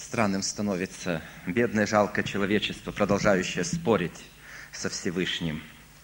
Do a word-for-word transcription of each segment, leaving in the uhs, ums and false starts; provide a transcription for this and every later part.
Странным становится бедное, жалкое человечество, продолжающее спорить со Всевышним.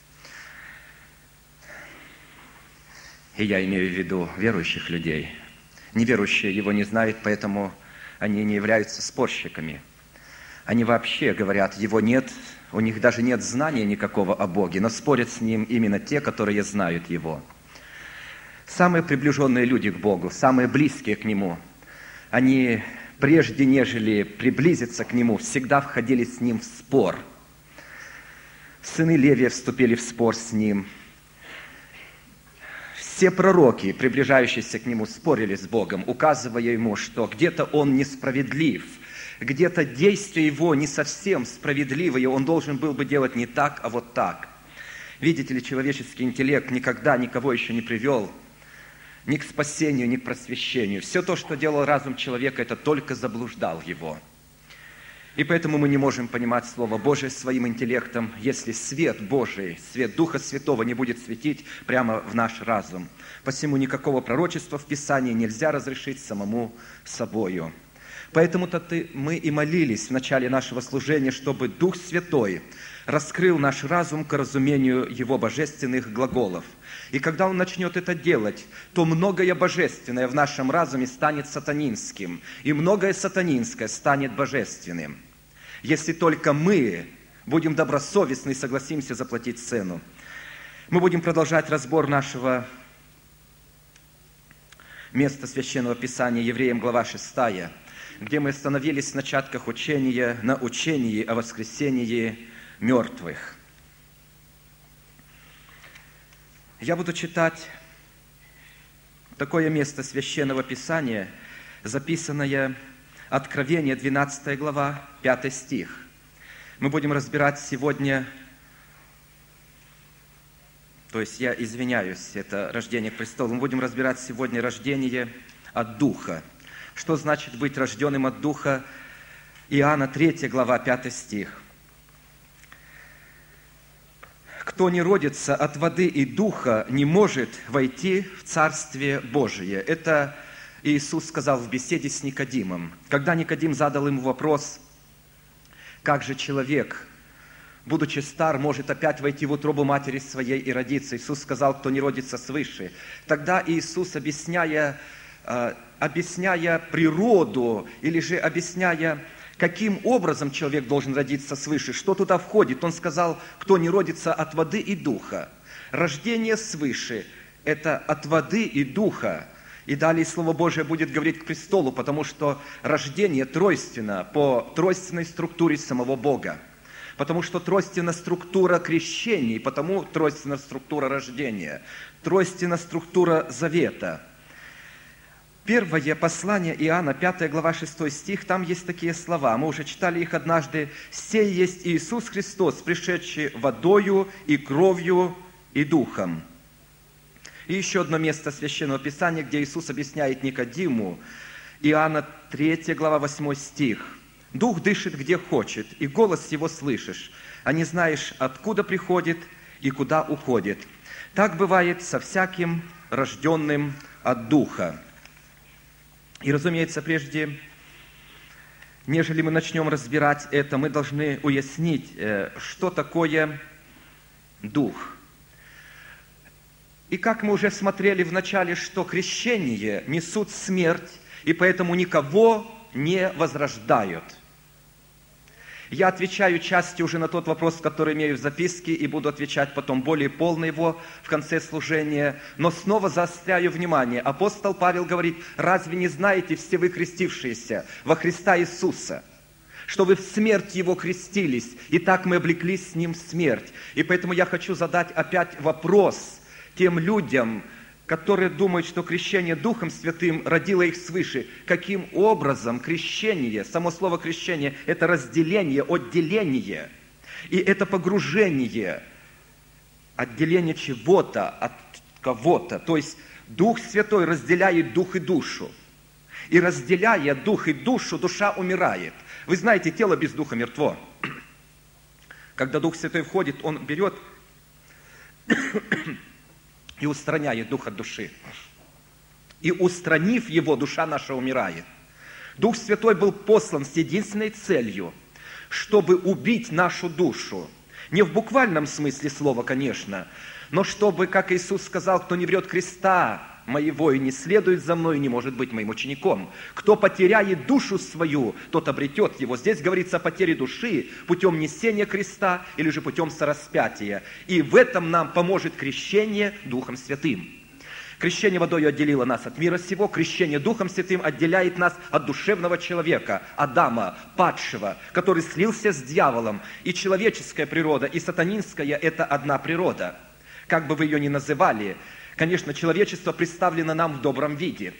И я имею в виду верующих людей. Неверующие его не знают, поэтому они не являются спорщиками. Они вообще говорят, его нет, у них даже нет знания никакого о Боге, но спорят с ним именно те, которые знают его. Самые приближенные люди к Богу, самые близкие к Нему, они, прежде нежели приблизиться к Нему, всегда входили с Ним в спор. Сыны Левия вступили в спор с Ним. Все пророки, приближающиеся к Нему, спорили с Богом, указывая Ему, что где-то Он несправедлив, где-то действия Его не совсем справедливые, Он должен был бы делать не так, а вот так. Видите ли, человеческий интеллект никогда никого еще не привел ни к спасению, ни к просвещению. Все то, что делал разум человека, это только заблуждал его. И поэтому мы не можем понимать Слово Божие своим интеллектом, если свет Божий, свет Духа Святого не будет светить прямо в наш разум. Посему никакого пророчества в Писании нельзя разрешить самому собою. Поэтому-то мы и молились в начале нашего служения, чтобы Дух Святой раскрыл наш разум к разумению Его божественных глаголов. И когда Он начнет это делать, то многое божественное в нашем разуме станет сатанинским, и многое сатанинское станет божественным. Если только мы будем добросовестны и согласимся заплатить цену. Мы будем продолжать разбор нашего места Священного Писания, Евреям, глава шестая, где мы остановились в начатках учения, на учении о воскресении мертвых. Я буду читать такое место Священного Писания, записанное Откровение, двенадцатая глава, пятый стих. Мы будем разбирать сегодня, то есть я извиняюсь, это рождение к престолу, мы будем разбирать сегодня рождение от Духа. Что значит быть рожденным от Духа? Иоанна, третья глава, пятый стих. «Кто не родится от воды и духа, не может войти в Царствие Божие». Это Иисус сказал в беседе с Никодимом. Когда Никодим задал ему вопрос, как же человек, будучи стар, может опять войти в утробу матери своей и родиться? Иисус сказал, кто не родится свыше. Тогда Иисус, объясняя, объясняя природу или же объясняя, каким образом человек должен родиться свыше, что туда входит, Он сказал, кто не родится от воды и духа. Рождение свыше – это от воды и духа. И далее Слово Божие будет говорить к престолу, потому что рождение тройственно по тройственной структуре самого Бога. Потому что тройственна структура крещений, потому тройственна структура рождения, тройственна структура завета. Первое послание Иоанна, пятая глава, шестой стих, там есть такие слова. Мы уже читали их однажды. «Сей есть Иисус Христос, пришедший водою и кровью и духом». И еще одно место Священного Писания, где Иисус объясняет Никодиму, Иоанна, третья глава, восьмой стих. «Дух дышит, где хочет, и голос его слышишь, а не знаешь, откуда приходит и куда уходит. Так бывает со всяким рожденным от Духа». И, разумеется, прежде, нежели мы начнем разбирать это, мы должны уяснить, что такое Дух. И как мы уже смотрели в начале, что крещение несут смерть, и поэтому никого не возрождают. Я отвечаю частью уже на тот вопрос, который имею в записке, и буду отвечать потом более полно его в конце служения. Но снова заостряю внимание. Апостол Павел говорит, разве не знаете все вы крестившиеся во Христа Иисуса, что вы в смерть Его крестились, и так мы облеклись с Ним в смерть. И поэтому я хочу задать опять вопрос тем людям, которые думают, что крещение Духом Святым родило их свыше. Каким образом крещение, само слово крещение, это разделение, отделение, и это погружение, отделение чего-то от кого-то. То есть Дух Святой разделяет дух и душу. И разделяя дух и душу, душа умирает. Вы знаете, тело без духа мертво. Когда Дух Святой входит, Он берет и устраняет дух от души. И устранив его, душа наша умирает. Дух Святой был послан с единственной целью, чтобы убить нашу душу. Не в буквальном смысле слова, конечно, но чтобы, как Иисус сказал, кто не врет креста моего и не следует за мной, не может быть моим учеником. Кто потеряет душу свою, тот обретет его. Здесь говорится о потере души путем несения креста или же путем сораспятия. И в этом нам поможет крещение Духом Святым. Крещение водой отделило нас от мира сего, крещение Духом Святым отделяет нас от душевного человека, Адама, падшего, который слился с дьяволом. И человеческая природа, и сатанинская – это одна природа. Как бы вы ее ни называли, конечно, человечество представлено нам в добром виде.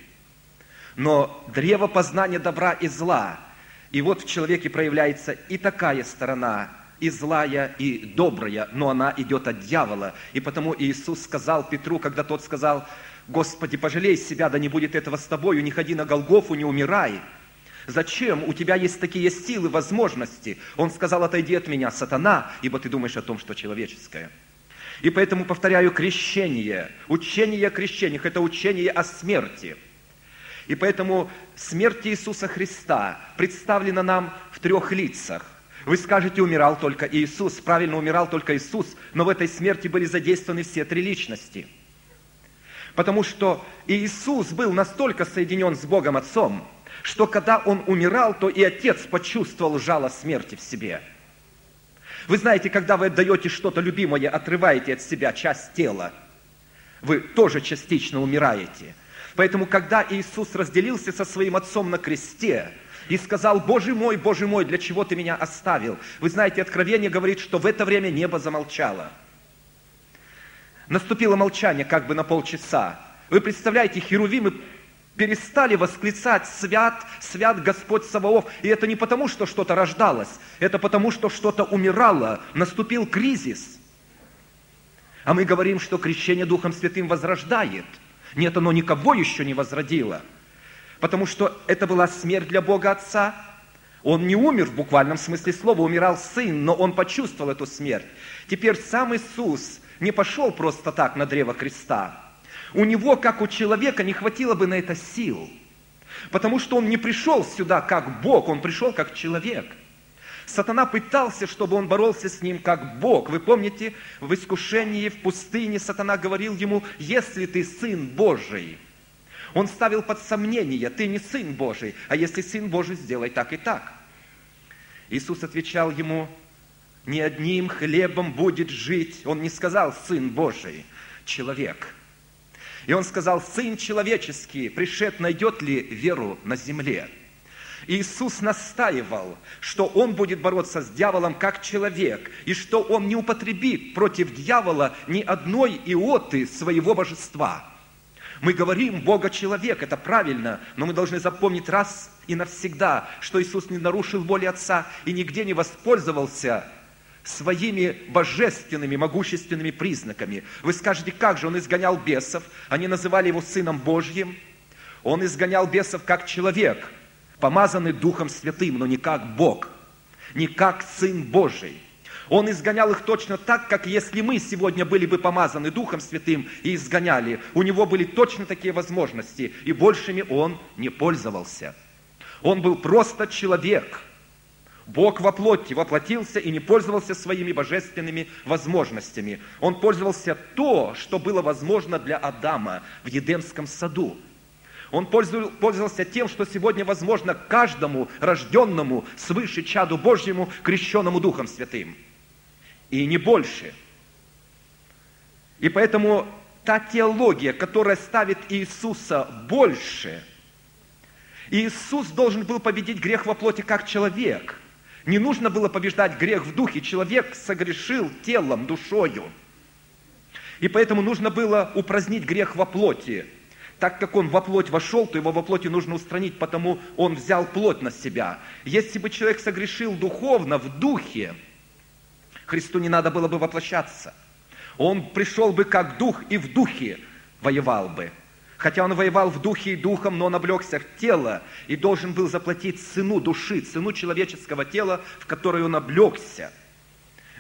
Но древо познания добра и зла, и вот в человеке проявляется и такая сторона, и злая, и добрая, но она идет от дьявола. И потому Иисус сказал Петру, когда тот сказал: «Господи, пожалей себя, да не будет этого с тобою, не ходи на Голгофу, не умирай». Зачем? У тебя есть такие силы, возможности. Он сказал: «Отойди от меня, сатана, ибо ты думаешь о том, что человеческое». И поэтому, повторяю, крещение, учение о крещениях – это учение о смерти. И поэтому смерть Иисуса Христа представлена нам в трех лицах. Вы скажете: умирал только Иисус. Правильно, умирал только Иисус, но в этой смерти были задействованы все три личности. Потому что Иисус был настолько соединен с Богом Отцом, что когда Он умирал, то и Отец почувствовал жало смерти в себе. Вы знаете, когда вы отдаете что-то любимое, отрываете от себя часть тела, вы тоже частично умираете. Поэтому, когда Иисус разделился со своим Отцом на кресте и сказал: «Боже мой, Боже мой, для чего ты меня оставил?» Вы знаете, Откровение говорит, что в это время небо замолчало. Наступило молчание как бы на полчаса. Вы представляете, херувимы перестали восклицать: «Свят, свят Господь Саваоф». И это не потому, что что-то рождалось, это потому, что что-то умирало, наступил кризис. А мы говорим, что крещение Духом Святым возрождает. Нет, оно никого еще не возродило. Потому что это была смерть для Бога Отца. Он не умер в буквальном смысле слова, умирал Сын, но Он почувствовал эту смерть. Теперь сам Иисус не пошел просто так на древо креста. У Него, как у человека, не хватило бы на это сил. Потому что Он не пришел сюда как Бог, Он пришел как человек. Сатана пытался, чтобы Он боролся с Ним как Бог. Вы помните, в искушении в пустыне Сатана говорил Ему: «Если ты Сын Божий». Он ставил под сомнение: «Ты не Сын Божий, а если Сын Божий, сделай так и так». Иисус отвечал ему: «Не одним хлебом будет жить». Он не сказал «Сын Божий», человек. И Он сказал: «Сын человеческий, пришед, найдет ли веру на земле?» Иисус настаивал, что Он будет бороться с дьяволом как человек, и что Он не употребит против дьявола ни одной иоты своего божества. Мы говорим Бога-человек, это правильно, но мы должны запомнить раз и навсегда, что Иисус не нарушил воли Отца и нигде не воспользовался своими божественными, могущественными признаками. Вы скажете: как же Он изгонял бесов? Они называли Его Сыном Божьим. Он изгонял бесов как человек, помазанный Духом Святым, но не как Бог, не как Сын Божий. Он изгонял их точно так, как если мы сегодня были бы помазаны Духом Святым и изгоняли. У Него были точно такие возможности, и большими Он не пользовался. Он был просто человек. Бог во плоти воплотился и не пользовался своими божественными возможностями. Он пользовался то, что было возможно для Адама в Едемском саду. Он пользовался тем, что сегодня возможно каждому рожденному свыше чаду Божьему, крещенному Духом Святым. И не больше. И поэтому та теология, которая ставит Иисуса больше, Иисус должен был победить грех во плоти как человек. Не нужно было побеждать грех в духе. Человек согрешил телом, душою. И поэтому нужно было упразднить грех во плоти. Так как он во плоть вошел, то его во плоти нужно устранить, потому он взял плоть на себя. Если бы человек согрешил духовно, в духе, Христу не надо было бы воплощаться. Он пришел бы как дух и в духе воевал бы. Хотя он воевал в духе и духом, но он облегся в тело и должен был заплатить цену души, цену человеческого тела, в которой он облегся.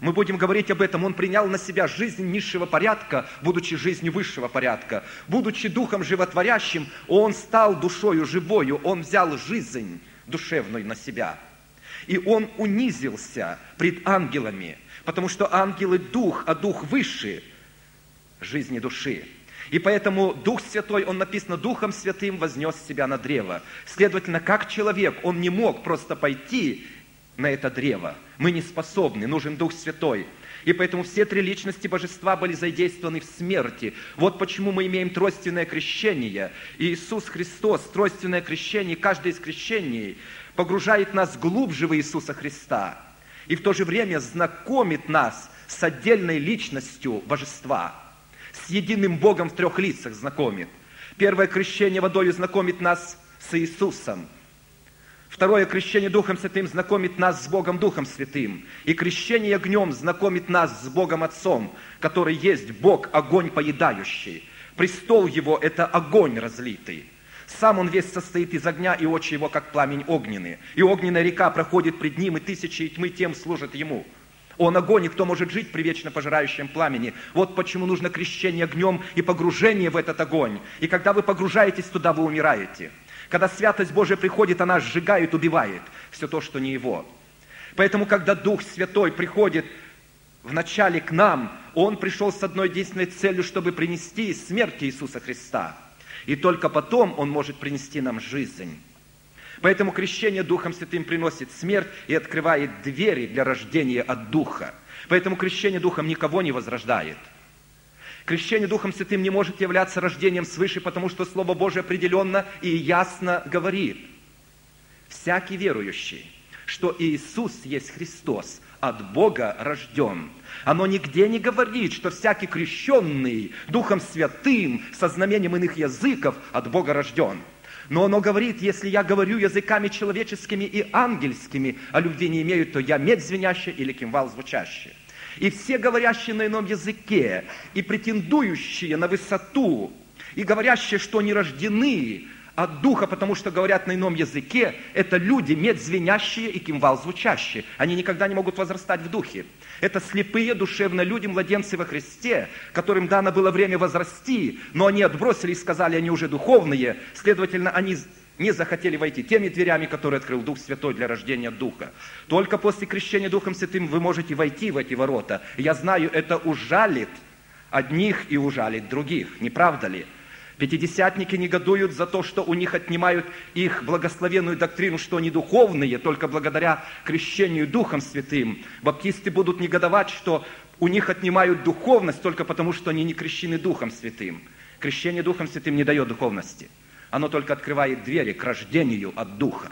Мы будем говорить об этом. Он принял на себя жизнь низшего порядка, будучи жизнью высшего порядка. Будучи духом животворящим, Он стал душою живою. Он взял жизнь душевную на себя. И Он унизился пред ангелами, потому что ангелы дух, а дух выше жизни души. И поэтому Дух Святой, он написано, Духом Святым вознес себя на древо. Следовательно, как человек, он не мог просто пойти на это древо. Мы не способны, нужен Дух Святой. И поэтому все три личности Божества были задействованы в смерти. Вот почему мы имеем тройственное крещение. И Иисус Христос, тройственное крещение, каждое из крещений погружает нас глубже в Иисуса Христа. И в то же время знакомит нас с отдельной личностью Божества. С единым Богом в трех лицах знакомит. Первое крещение водою знакомит нас с Иисусом. Второе крещение Духом Святым знакомит нас с Богом Духом Святым. И крещение огнем знакомит нас с Богом Отцом, который есть Бог, огонь поедающий. Престол Его – это огонь разлитый. Сам Он весь состоит из огня, и очи Его, как пламень огненный. И огненная река проходит пред Ним, и тысячи тьмы тем служат Ему. Он огонь, и кто может жить при вечно пожирающем пламени? Вот почему нужно крещение огнем и погружение в этот огонь. И когда вы погружаетесь туда, вы умираете. Когда святость Божия приходит, она сжигает, убивает все то, что не Его. Поэтому, когда Дух Святой приходит вначале к нам, Он пришел с одной единственной целью, чтобы принести смерть Иисуса Христа. И только потом Он может принести нам жизнь. Поэтому крещение Духом Святым приносит смерть и открывает двери для рождения от Духа. Поэтому крещение Духом никого не возрождает. Крещение Духом Святым не может являться рождением свыше, потому что Слово Божие определенно и ясно говорит: всякий верующий, что Иисус есть Христос, от Бога рожден. Оно нигде не говорит, что всякий крещенный Духом Святым со знамением иных языков от Бога рожден. Но оно говорит: если я говорю языками человеческими и ангельскими, а любви не имею, то я медь звенящая или кимвал звучащий. И все говорящие на ином языке, и претендующие на высоту, и говорящие, что они рождены от Духа, потому что говорят на ином языке, это люди медь звенящие и кимвал звучащие. Они никогда не могут возрастать в Духе. Это слепые душевно люди, младенцы во Христе, которым дано было время возрасти, но они отбросили и сказали, они уже духовные, следовательно, они не захотели войти теми дверями, которые открыл Дух Святой для рождения Духа. Только после крещения Духом Святым вы можете войти в эти ворота. Я знаю, это ужалит одних и ужалит других, не правда ли? Пятидесятники негодуют за то, что у них отнимают их благословенную доктрину, что они духовные, только благодаря крещению Духом Святым. Баптисты будут негодовать, что у них отнимают духовность только потому, что они не крещены Духом Святым. Крещение Духом Святым не дает духовности. Оно только открывает двери к рождению от Духа.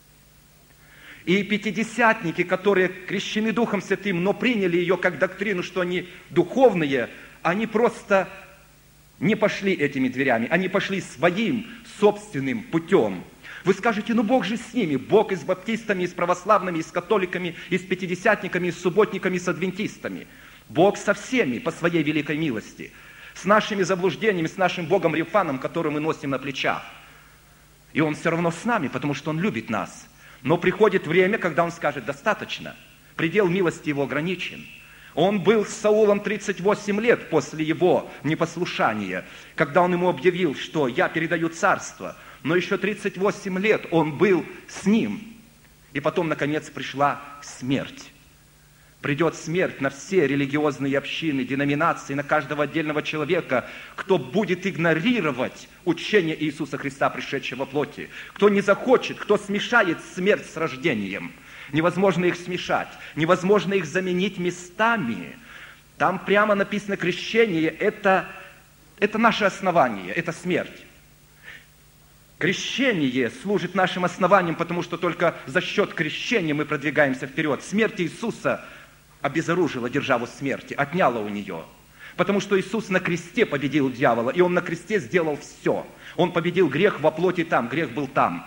И пятидесятники, которые крещены Духом Святым, но приняли ее как доктрину, что они духовные, они просто не пошли этими дверями, они пошли своим собственным путем. Вы скажете, ну Бог же с ними, Бог и с баптистами, и с православными, и с католиками, и с пятидесятниками, и с субботниками, и с адвентистами. Бог со всеми по своей великой милости. С нашими заблуждениями, с нашим Богом Рефаном, который мы носим на плечах. И Он все равно с нами, потому что Он любит нас. Но приходит время, когда Он скажет, достаточно. Предел милости Его ограничен. Он был с Саулом тридцать восемь лет после его непослушания, когда он ему объявил, что я передаю царство. Но еще тридцать восемь лет он был с ним. И потом, наконец, пришла смерть. Придет смерть на все религиозные общины, деноминации, на каждого отдельного человека, кто будет игнорировать учение Иисуса Христа, пришедшего в плоти, кто не захочет, кто смешает смерть с рождением. Невозможно их смешать, невозможно их заменить местами. Там прямо написано, крещение – это, это наше основание, это смерть. Крещение служит нашим основанием, потому что только за счет крещения мы продвигаемся вперед. Смерть Иисуса обезоружила державу смерти, отняла у нее. Потому что Иисус на кресте победил дьявола, и Он на кресте сделал все. Он победил грех во плоти там, грех был там.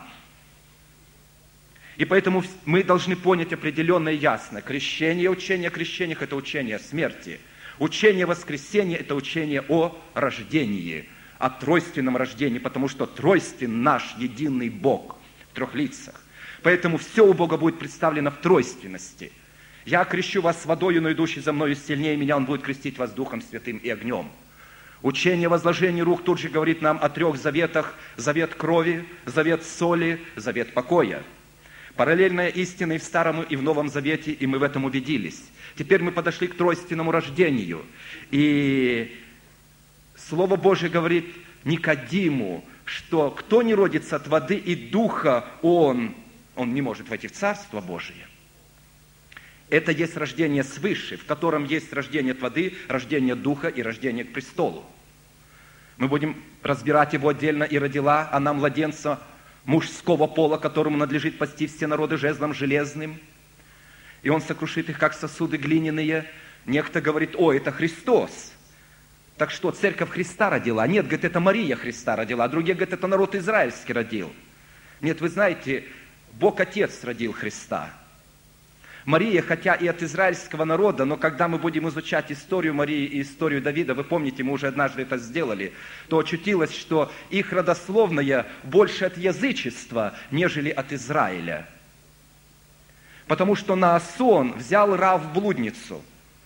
И поэтому мы должны понять определенно и ясно. Крещение, учение о крещениях – это учение о смерти. Учение о воскресении – это учение о рождении, о тройственном рождении, потому что тройствен наш единый Бог в трех лицах. Поэтому все у Бога будет представлено в тройственности. Я крещу вас водою, но идущий за мною сильнее меня, он будет крестить вас Духом Святым и огнем. Учение возложения рук тут же говорит нам о трех заветах. Завет крови, завет соли, завет покоя. Параллельная истина и в Старом, и в Новом Завете, и мы в этом убедились. Теперь мы подошли к тройственному рождению. И Слово Божье говорит Никодиму, что кто не родится от воды и духа, он, он не может войти в Царство Божие. Это есть рождение свыше, в котором есть рождение от воды, рождение духа и рождение к престолу. Мы будем разбирать его отдельно. «И родила она младенца мужского пола, которому надлежит пасти все народы жезлом железным, и он сокрушит их, как сосуды глиняные». Некто говорит: «О, это Христос». Так что, церковь Христа родила? Нет, говорит, это Мария Христа родила, а другие говорят, это народ израильский родил. Нет, вы знаете, Бог Отец родил Христа. Мария, хотя и от израильского народа, но когда мы будем изучать историю Марии и историю Давида, вы помните, мы уже однажды это сделали, то очутилось, что их родословная больше от язычества, нежели от Израиля. Потому что Наасон взял Рав блудницу,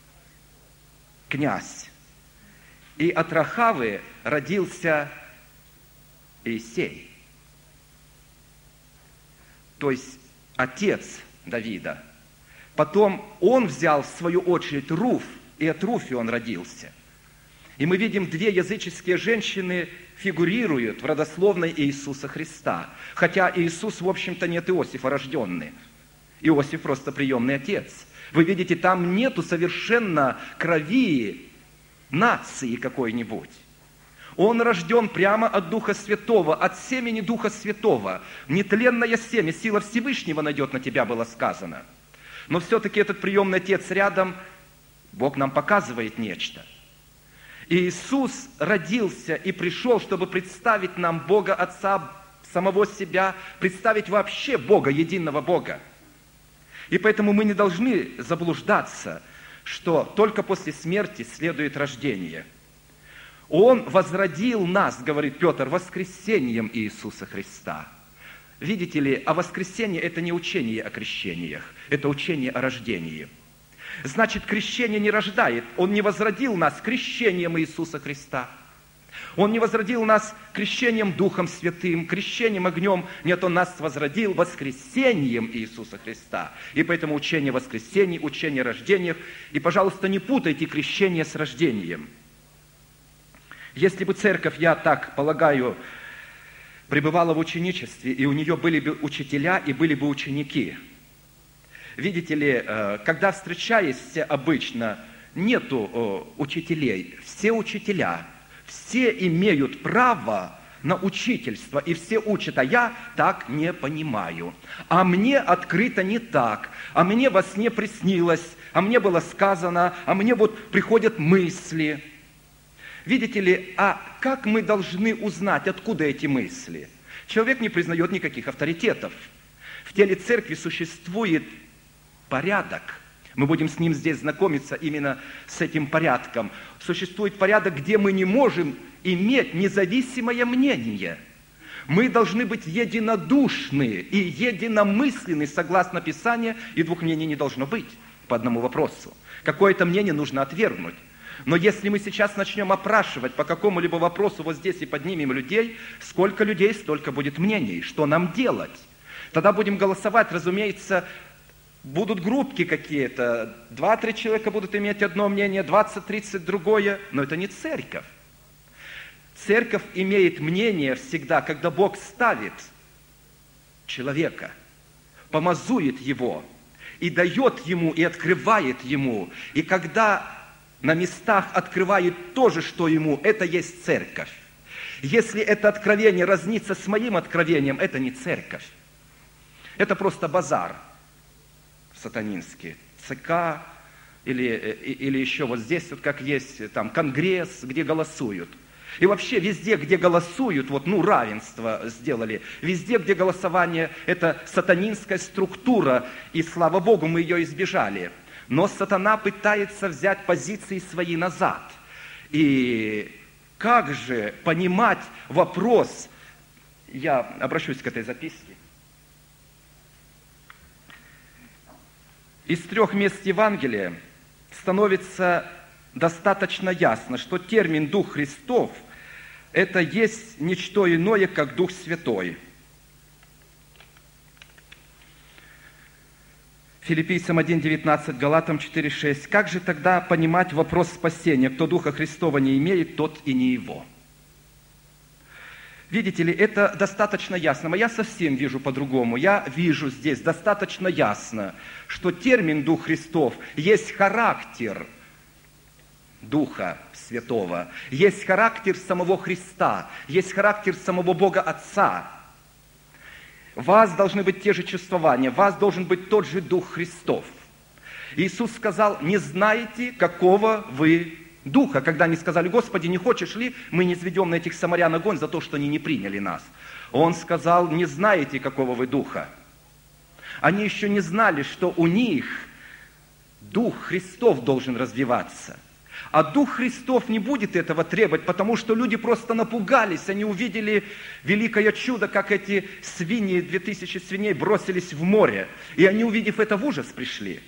князь, и от Рахавы родился Иисей, то есть отец Давида. Потом он взял, в свою очередь, Руф, и от Руфи он родился. И мы видим, две языческие женщины фигурируют в родословной Иисуса Христа. Хотя Иисус, в общем-то, не от Иосифа рожденный. Иосиф просто приемный отец. Вы видите, там нету совершенно крови нации какой-нибудь. Он рожден прямо от Духа Святого, от семени Духа Святого. Нетленное семя, сила Всевышнего найдет на тебя, было сказано. Но все-таки этот приемный отец рядом, Бог нам показывает нечто. Иисус родился и пришел, чтобы представить нам Бога Отца, самого себя, представить вообще Бога, единого Бога. И поэтому мы не должны заблуждаться, что только после смерти следует рождение. Он возродил нас, говорит Петр, воскресением Иисуса Христа. Видите ли, а воскресение – это не учение о крещениях, это учение о рождении. Значит, крещение не рождает. Он не возродил нас крещением Иисуса Христа. Он не возродил нас крещением Духом Святым, крещением огнем. Нет, Он нас возродил воскресением Иисуса Христа. И поэтому учение о воскресении, учение о рождениях. И, пожалуйста, не путайте крещение с рождением. Если бы церковь, я так полагаю, пребывала в ученичестве, и у нее были бы учителя и были бы ученики. Видите ли, когда встречаешься обычно, нету учителей, все учителя, все имеют право на учительство, и все учат, а я так не понимаю, а мне открыто не так, а мне во сне приснилось, а мне было сказано, а мне вот приходят мысли. Видите ли, а как мы должны узнать, откуда эти мысли? Человек не признает никаких авторитетов. В теле церкви существует порядок. Мы будем с ним здесь знакомиться именно с этим порядком. Существует порядок, где мы не можем иметь независимое мнение. Мы должны быть единодушны и единомысленны, согласно Писанию, и двух мнений не должно быть по одному вопросу. Какое-то мнение нужно отвергнуть. Но если мы сейчас начнем опрашивать по какому-либо вопросу вот здесь и поднимем людей, сколько людей, столько будет мнений. Что нам делать? Тогда будем голосовать, разумеется, будут группки какие-то. Два-три человека будут иметь одно мнение, двадцать-тридцать другое. Но это не церковь. Церковь имеет мнение всегда, когда Бог ставит человека, помазует его, и дает ему, и открывает ему. И когда на местах открывает то же, что ему, это есть церковь. Если это откровение разнится с моим откровением, это не церковь. Это просто базар сатанинский, ЦК, или, или еще вот здесь, вот как есть там конгресс, где голосуют. И вообще везде, где голосуют, вот, ну, равенство сделали, везде, где голосование, это сатанинская структура, и, слава Богу, мы ее избежали. Но сатана пытается взять позиции свои назад. И как же понимать вопрос? Я обращусь к этой записке. из трех мест Евангелия становится достаточно ясно, что термин «Дух Христов» – это есть ничто иное, как Дух Святой. Филиппийцам один девятнадцать, Галатам четыре шесть. Как же тогда понимать вопрос спасения? Кто Духа Христова не имеет, тот и не его. Видите ли, это достаточно ясно. Но я совсем вижу по-другому. Я вижу здесь достаточно ясно, что термин «Дух Христов» есть характер Духа Святого, есть характер самого Христа, есть характер самого Бога Отца. В вас должны быть те же чувствования, в вас должен быть тот же Дух Христов. Иисус сказал: не знаете, какого вы Духа, когда они сказали: Господи, не хочешь ли, мы не низведем на этих самарян огонь за то, что они не приняли нас. Он сказал: не знаете, какого вы Духа. Они еще не знали, что у них Дух Христов должен развиваться. А Дух Христов не будет этого требовать, потому что люди просто напугались. Они увидели великое чудо, как эти свиньи, две тысячи свиней бросились в море. И они, увидев это, в ужас пришли.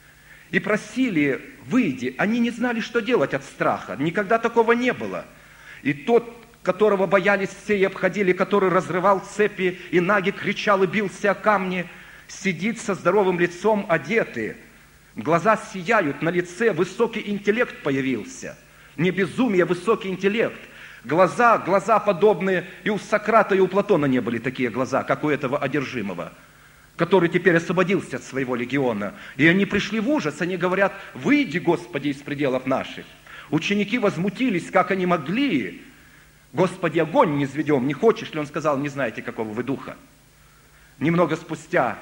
И просили: выйди. Они не знали, что делать от страха. Никогда такого не было. И тот, которого боялись все и обходили, который разрывал цепи и наги, кричал и бился о камни, сидит со здоровым лицом, одетый. Глаза сияют, на лице высокий интеллект появился. Не безумие, а высокий интеллект. Глаза, глаза подобные, и у Сократа, и у Платона не были такие глаза, как у этого одержимого, который теперь освободился от своего легиона. И они пришли в ужас, они говорят: выйди, Господи, из пределов наших. Ученики возмутились, как они могли. Господи, огонь не низведем, не хочешь ли? Он сказал: не знаете, какого вы духа. Немного спустя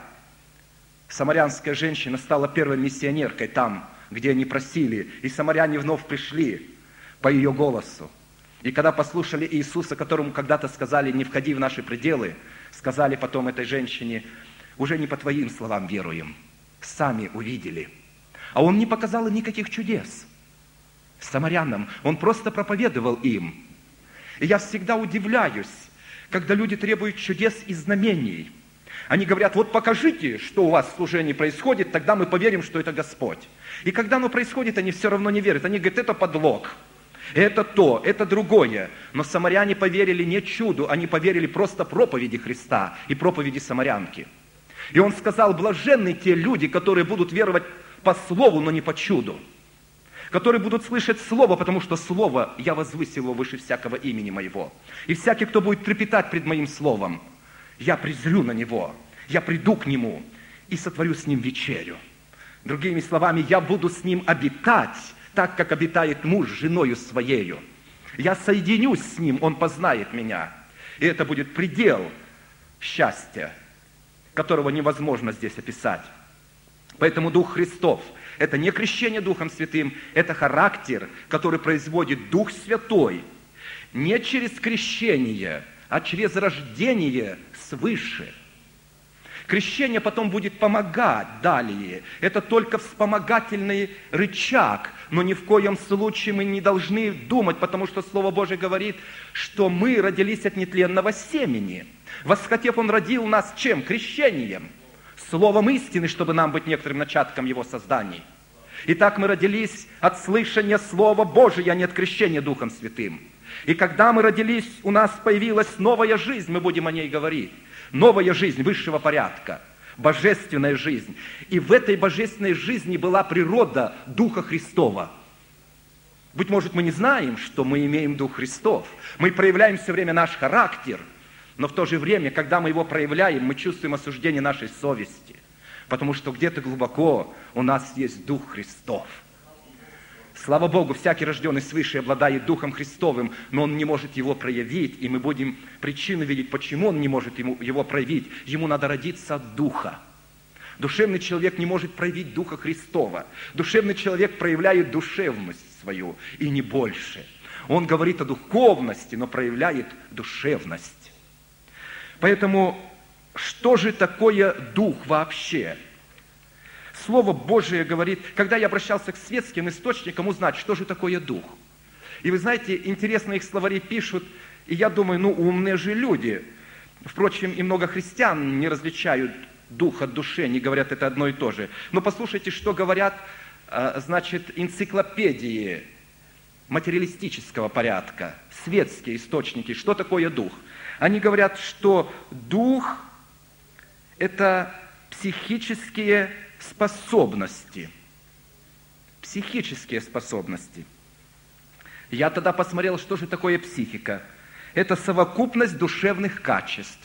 самарянская женщина стала первой миссионеркой там, где они просили, и самаряне вновь пришли по ее голосу. И когда послушали Иисуса, которому когда-то сказали: не входи в наши пределы, сказали потом этой женщине: уже не по твоим словам веруем, сами увидели. А он не показал им никаких чудес. Самарянам он просто проповедовал им. И я всегда удивляюсь, когда люди требуют чудес и знамений. Они говорят: вот покажите, что у вас в служении происходит, тогда мы поверим, что это Господь. И когда оно происходит, они все равно не верят. Они говорят: это подлог, это то, это другое. Но самаряне поверили не чуду, они поверили просто проповеди Христа и проповеди самарянки. И он сказал: блаженны те люди, которые будут веровать по слову, но не по чуду. Которые будут слышать слово, потому что слово я возвысил его выше всякого имени моего. И всякий, кто будет трепетать пред моим словом, я презрю на него, я приду к нему и сотворю с ним вечерю. Другими словами, я буду с ним обитать, так как обитает муж с женою своею. Я соединюсь с ним, он познает меня. И это будет предел счастья, которого невозможно здесь описать. Поэтому Дух Христов – это не крещение Духом Святым, это характер, который производит Дух Святой не через крещение, а через рождение свыше. Крещение потом будет помогать далее. Это только вспомогательный рычаг, но ни в коем случае мы не должны думать, потому что Слово Божие говорит, что мы родились от нетленного семени. Восхотев, Он родил нас чем? Крещением. Словом истины, чтобы нам быть некоторым начатком Его созданий. Итак, мы родились от слышания Слова Божия, а не от крещения Духом Святым. И когда мы родились, у нас появилась новая жизнь, мы будем о ней говорить. Новая жизнь высшего порядка, божественная жизнь. И в этой божественной жизни была природа Духа Христова. Быть может, мы не знаем, что мы имеем Дух Христов. Мы проявляем все время наш характер, но в то же время, когда мы его проявляем, мы чувствуем осуждение нашей совести. Потому что где-то глубоко у нас есть Дух Христов. Слава Богу, всякий рожденный свыше обладает Духом Христовым, но он не может его проявить, и мы будем причину видеть, почему он не может ему, его проявить. Ему надо родиться от Духа. Душевный человек не может проявить Духа Христова. Душевный человек проявляет душевность свою, и не больше. Он говорит о духовности, но проявляет душевность. Поэтому, что же такое Дух вообще? Слово Божие говорит, когда я обращался к светским источникам, узнать, что же такое Дух. И вы знаете, интересно их словари пишут, и я думаю, ну умные же люди. Впрочем, и много христиан не различают дух от души, они говорят, это одно и то же. Но послушайте, что говорят, значит, энциклопедии материалистического порядка, светские источники. Что такое дух? Они говорят, что дух – это психические способности. Психические способности. Я тогда посмотрел, что же такое психика. Это совокупность душевных качеств.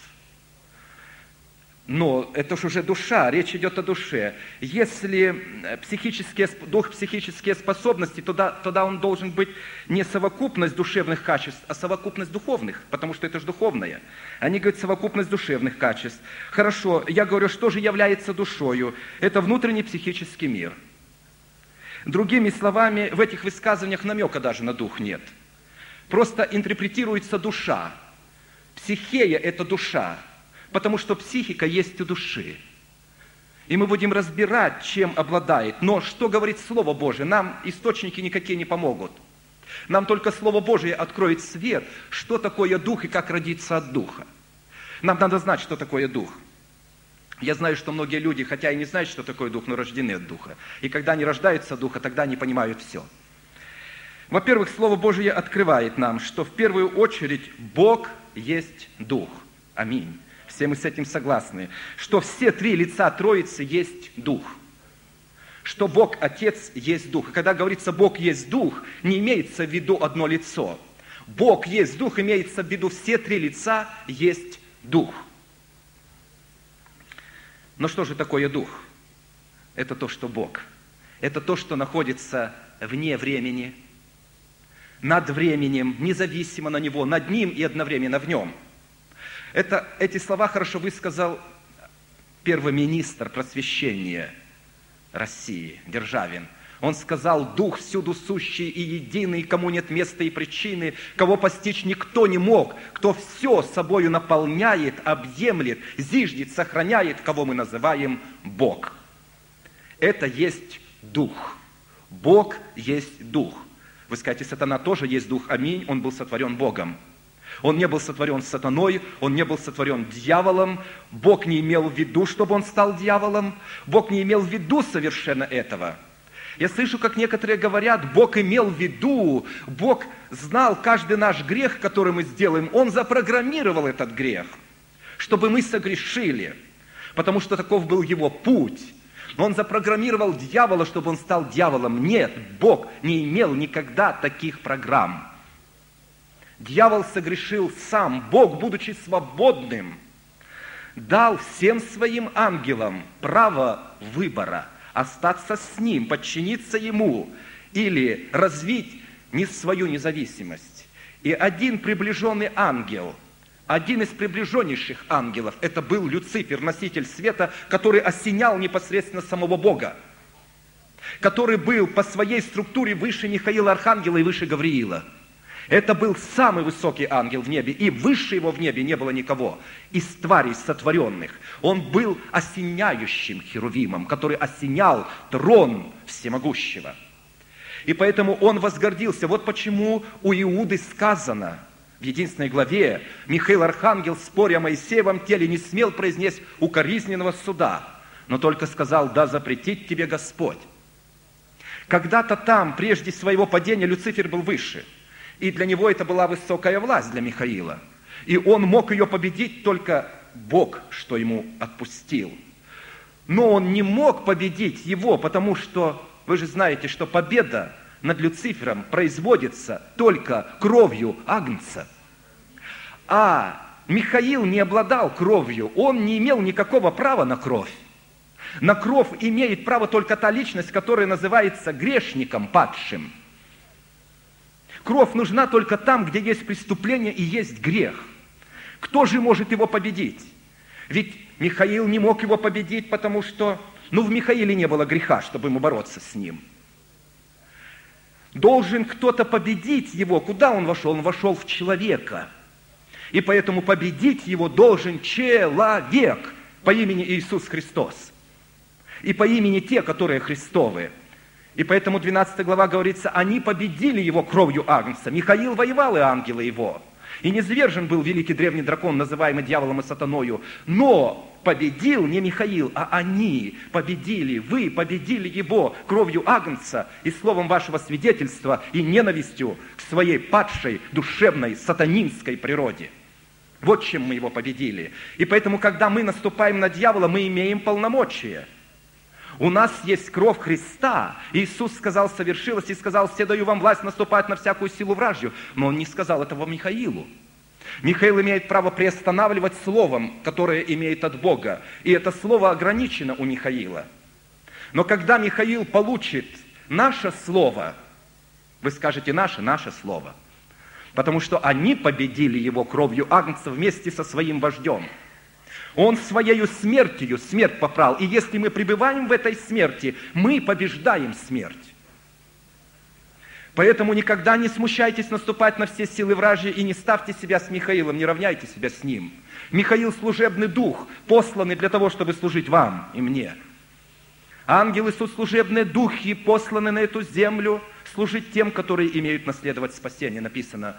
Но это же уже душа, речь идет о душе. Если психические, дух психические способности, тогда, тогда он должен быть не совокупность душевных качеств, а совокупность духовных, потому что это же духовное. Они говорят, совокупность душевных качеств. Хорошо, я говорю, что же является душою? Это внутренний психический мир. Другими словами, в этих высказываниях намека даже на дух нет. Просто интерпретируется душа. Психея – это душа. Потому что психика есть у души. И мы будем разбирать, чем обладает. Но что говорит Слово Божие? Нам источники никакие не помогут. Нам только Слово Божие откроет свет, что такое дух и как родиться от духа. Нам надо знать, что такое дух. Я знаю, что многие люди, хотя и не знают, что такое дух, но рождены от духа. И когда они рождаются от духа, тогда они понимают все. Во-первых, Слово Божие открывает нам, что в первую очередь Бог есть дух. Аминь. Все мы с этим согласны, что все три лица Троицы есть Дух, что Бог Отец есть Дух. И когда говорится «Бог есть Дух», не имеется в виду одно лицо. Бог есть Дух, имеется в виду все три лица есть Дух. Но что же такое Дух? Это то, что Бог. Это то, что находится вне времени, над временем, независимо на него, над ним и одновременно в нем. Это, эти слова хорошо высказал первый министр просвещения России, Державин. Он сказал: «Дух всюду сущий и единый, кому нет места и причины, кого постичь никто не мог, кто все собою наполняет, объемлет, зиждет, сохраняет, кого мы называем Бог». Это есть Дух. Бог есть Дух. Вы скажете, сатана тоже есть Дух. Аминь. Он был сотворен Богом. Он не был сотворен сатаной, он не был сотворен дьяволом. Бог не имел в виду, чтобы он стал дьяволом. Бог не имел в виду совершенно этого. Я слышу, как некоторые говорят, Бог имел в виду, Бог знал каждый наш грех, который мы сделаем. Он запрограммировал этот грех, чтобы мы согрешили, потому что таков был его путь. Он запрограммировал дьявола, чтобы он стал дьяволом. Нет, Бог не имел никогда таких программ. Дьявол согрешил сам. Бог, будучи свободным, дал всем своим ангелам право выбора, остаться с ним, подчиниться ему или развить не свою независимость. И один приближенный ангел, один из приближеннейших ангелов, это был Люцифер, носитель света, который осенял непосредственно самого Бога, который был по своей структуре выше Михаила Архангела и выше Гавриила. Это был самый высокий ангел в небе, и выше его в небе не было никого из тварей сотворенных. Он был осеняющим херувимом, который осенял трон всемогущего. И поэтому он возгордился. Вот почему у Иуды сказано в единственной главе: Михаил Архангел, споря о Моисеевом теле, не смел произнести укоризненного суда, но только сказал: «Да запретит тебе Господь». Когда-то там, прежде своего падения, Люцифер был выше. И для него это была высокая власть, для Михаила. И он мог ее победить, только Бог, что ему отпустил. Но он не мог победить его, потому что, вы же знаете, что победа над Люцифером производится только кровью агнца. А Михаил не обладал кровью, он не имел никакого права на кровь. На кровь имеет право только та личность, которая называется грешником падшим. Кровь нужна только там, где есть преступление и есть грех. Кто же может его победить? Ведь Михаил не мог его победить, потому что, ну, в Михаиле не было греха, чтобы ему бороться с ним. Должен кто-то победить его. Куда он вошел? Он вошел в человека. И поэтому победить его должен человек по имени Иисус Христос. И по имени те, которые Христовы. И поэтому двенадцатая глава говорится: они победили его кровью агнца. Михаил воевал, и ангелы его. И низвержен был великий древний дракон, называемый дьяволом и сатаною. Но победил не Михаил, а они победили. Вы победили его кровью агнца и словом вашего свидетельства и ненавистью к своей падшей, душевной, сатанинской природе. Вот чем мы его победили. И поэтому, когда мы наступаем на дьявола, мы имеем полномочия. У нас есть кровь Христа. Иисус сказал, совершилось, и сказал, все даю вам власть наступать на всякую силу вражью. Но Он не сказал этого Михаилу. Михаил имеет право приостанавливать словом, которое имеет от Бога. И это слово ограничено у Михаила. Но когда Михаил получит наше слово, вы скажете наше, наше слово, потому что они победили его кровью агнца вместе со своим вождем. Он своею смертью смерть попрал. И если мы пребываем в этой смерти, мы побеждаем смерть. Поэтому никогда не смущайтесь наступать на все силы вражьи и не ставьте себя с Михаилом, не равняйте себя с ним. Михаил – служебный дух, посланный для того, чтобы служить вам и мне. Ангелы – служебные духи, посланы на эту землю, служить тем, которые имеют наследовать спасение, написано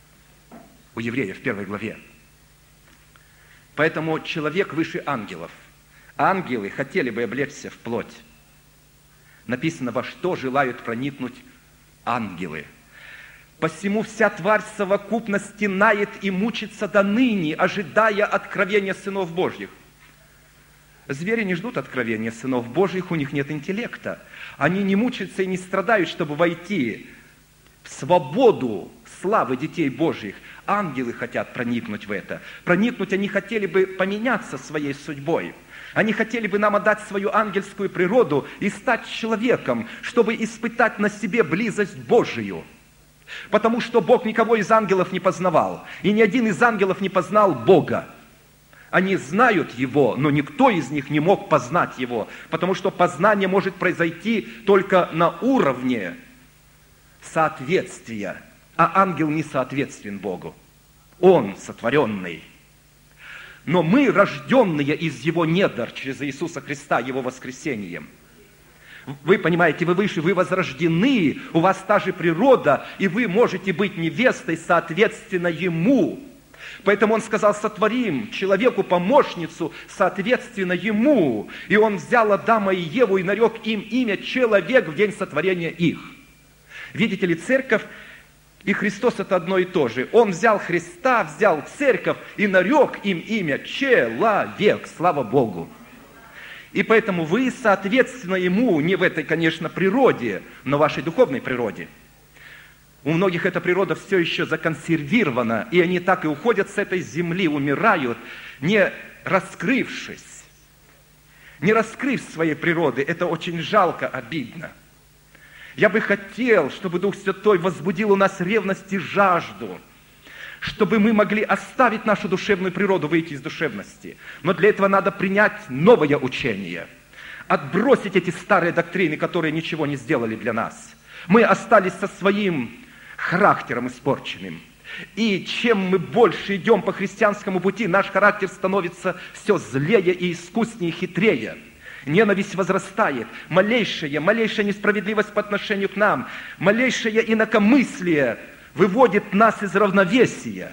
у евреев в первой главе. Поэтому человек выше ангелов. Ангелы хотели бы облечься в плоть. Написано, во что желают проникнуть ангелы. Посему вся тварь совокупно стенает и мучится до ныне, ожидая откровения сынов Божьих. Звери не ждут откровения сынов Божьих, у них нет интеллекта. Они не мучаются и не страдают, чтобы войти в свободу славы детей Божьих. Ангелы хотят проникнуть в это. Проникнуть они хотели бы поменяться своей судьбой. Они хотели бы нам отдать свою ангельскую природу и стать человеком, чтобы испытать на себе близость Божию. Потому что Бог никого из ангелов не познавал. И ни один из ангелов не познал Бога. Они знают Его, но никто из них не мог познать Его. Потому что познание может произойти только на уровне соответствия. А ангел не соответствен Богу. Он сотворенный. Но мы, рожденные из Его недр, через Иисуса Христа, Его воскресением. Вы понимаете, вы выше, вы возрождены, у вас та же природа, и вы можете быть невестой, соответственно, Ему. Поэтому Он сказал, сотворим человеку помощницу, соответственно, Ему. И Он взял Адама и Еву и нарек им имя человек в день сотворения их. Видите ли, церковь и Христос – это одно и то же. Он взял Христа, взял церковь и нарек им имя человек. Слава Богу. И поэтому вы, соответственно, Ему, не в этой, конечно, природе, но в вашей духовной природе. У многих эта природа все еще законсервирована, и они так и уходят с этой земли, умирают, не раскрывшись, не раскрыв своей природы. Это очень жалко, обидно. Я бы хотел, чтобы Дух Святой возбудил у нас ревность и жажду, чтобы мы могли оставить нашу душевную природу, выйти из душевности. Но для этого надо принять новое учение, отбросить эти старые доктрины, которые ничего не сделали для нас. Мы остались со своим характером испорченным. И чем мы больше идем по христианскому пути, наш характер становится все злее и искуснее, и хитрее. Ненависть возрастает, малейшая, малейшая несправедливость по отношению к нам, малейшее инакомыслие выводит нас из равновесия.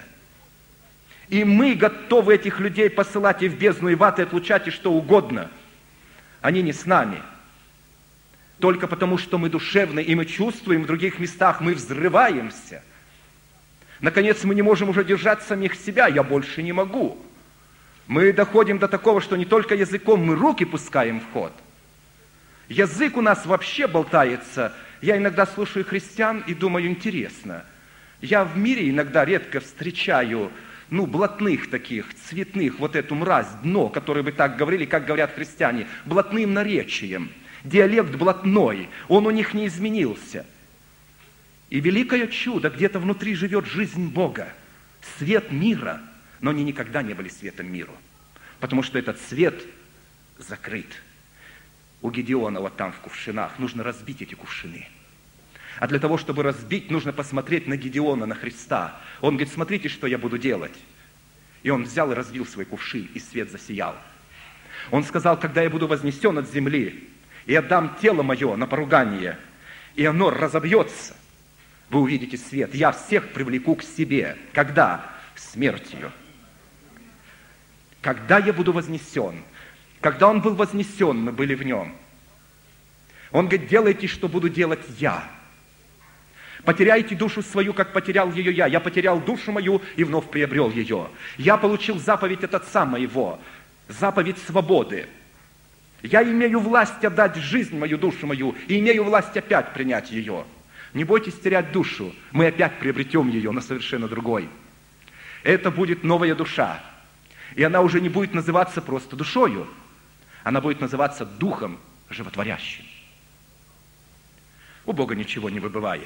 И мы готовы этих людей посылать и в бездну, и в ад, и отлучать, и что угодно. Они не с нами. Только потому, что мы душевны, и мы чувствуем в других местах, мы взрываемся. Наконец, мы не можем уже держать самих себя, я больше не могу. Мы доходим до такого, что не только языком мы руки пускаем в ход. Язык у нас вообще болтается. Я иногда слушаю христиан и думаю, интересно. Я в мире иногда редко встречаю, ну, блатных таких, цветных, вот эту мразь, дно, которые бы так говорили, как говорят христиане, блатным наречием. Диалект блатной, он у них не изменился. И великое чудо, где-то внутри живет жизнь Бога, свет мира. Но они никогда не были светом миру, потому что этот свет закрыт. У Гедеона вот там в кувшинах нужно разбить эти кувшины. А для того, чтобы разбить, нужно посмотреть на Гедеона, на Христа. Он говорит, смотрите, что я буду делать. И он взял и разбил свой кувшин, и свет засиял. Он сказал, когда я буду вознесен от земли, и отдам тело мое на поругание, и оно разобьется, вы увидите свет. Я всех привлеку к себе. Когда? смертью. Когда я буду вознесен? Когда Он был вознесен, мы были в Нем. Он говорит, делайте, что буду делать я. Потеряйте душу свою, как потерял ее я. Я потерял душу мою и вновь приобрел ее. Я получил заповедь от Отца моего, заповедь свободы. Я имею власть отдать жизнь мою, душу мою, и имею власть опять принять ее. Не бойтесь терять душу, мы опять приобретем ее на совершенно другой. Это будет новая душа. И она уже не будет называться просто душою, она будет называться духом животворящим. У Бога ничего не выбывает.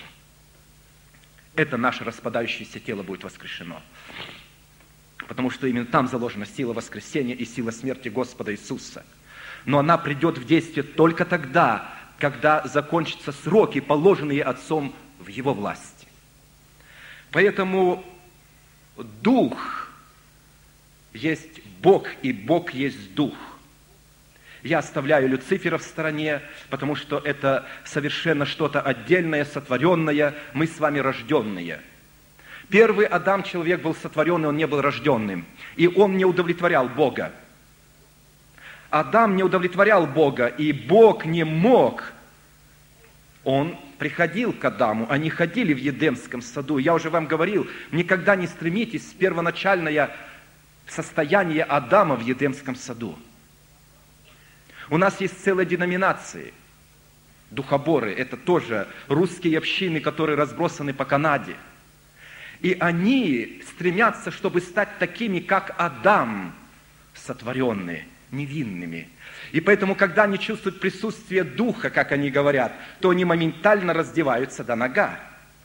Это наше распадающееся тело будет воскрешено. Потому что именно там заложена сила воскресения и сила смерти Господа Иисуса. Но она придет в действие только тогда, когда закончатся сроки, положенные Отцом в Его власти. Поэтому Дух есть Бог, и Бог есть Дух. Я оставляю Люцифера в стороне, потому что это совершенно что-то отдельное, сотворенное, мы с вами рожденные. Первый Адам, человек, был сотворенный, он не был рожденным, и он не удовлетворял Бога. Адам не удовлетворял Бога, и Бог не мог. Он приходил к Адаму, они ходили в Едемском саду. Я уже вам говорил, никогда не стремитесь в первоначальное состояние Адама в Едемском саду. У нас есть целые деноминации. Духоборы – это тоже русские общины, которые разбросаны по Канаде. И они стремятся, чтобы стать такими, как Адам, сотворенные, невинными. И поэтому, когда они чувствуют присутствие Духа, как они говорят, то они моментально раздеваются до нога.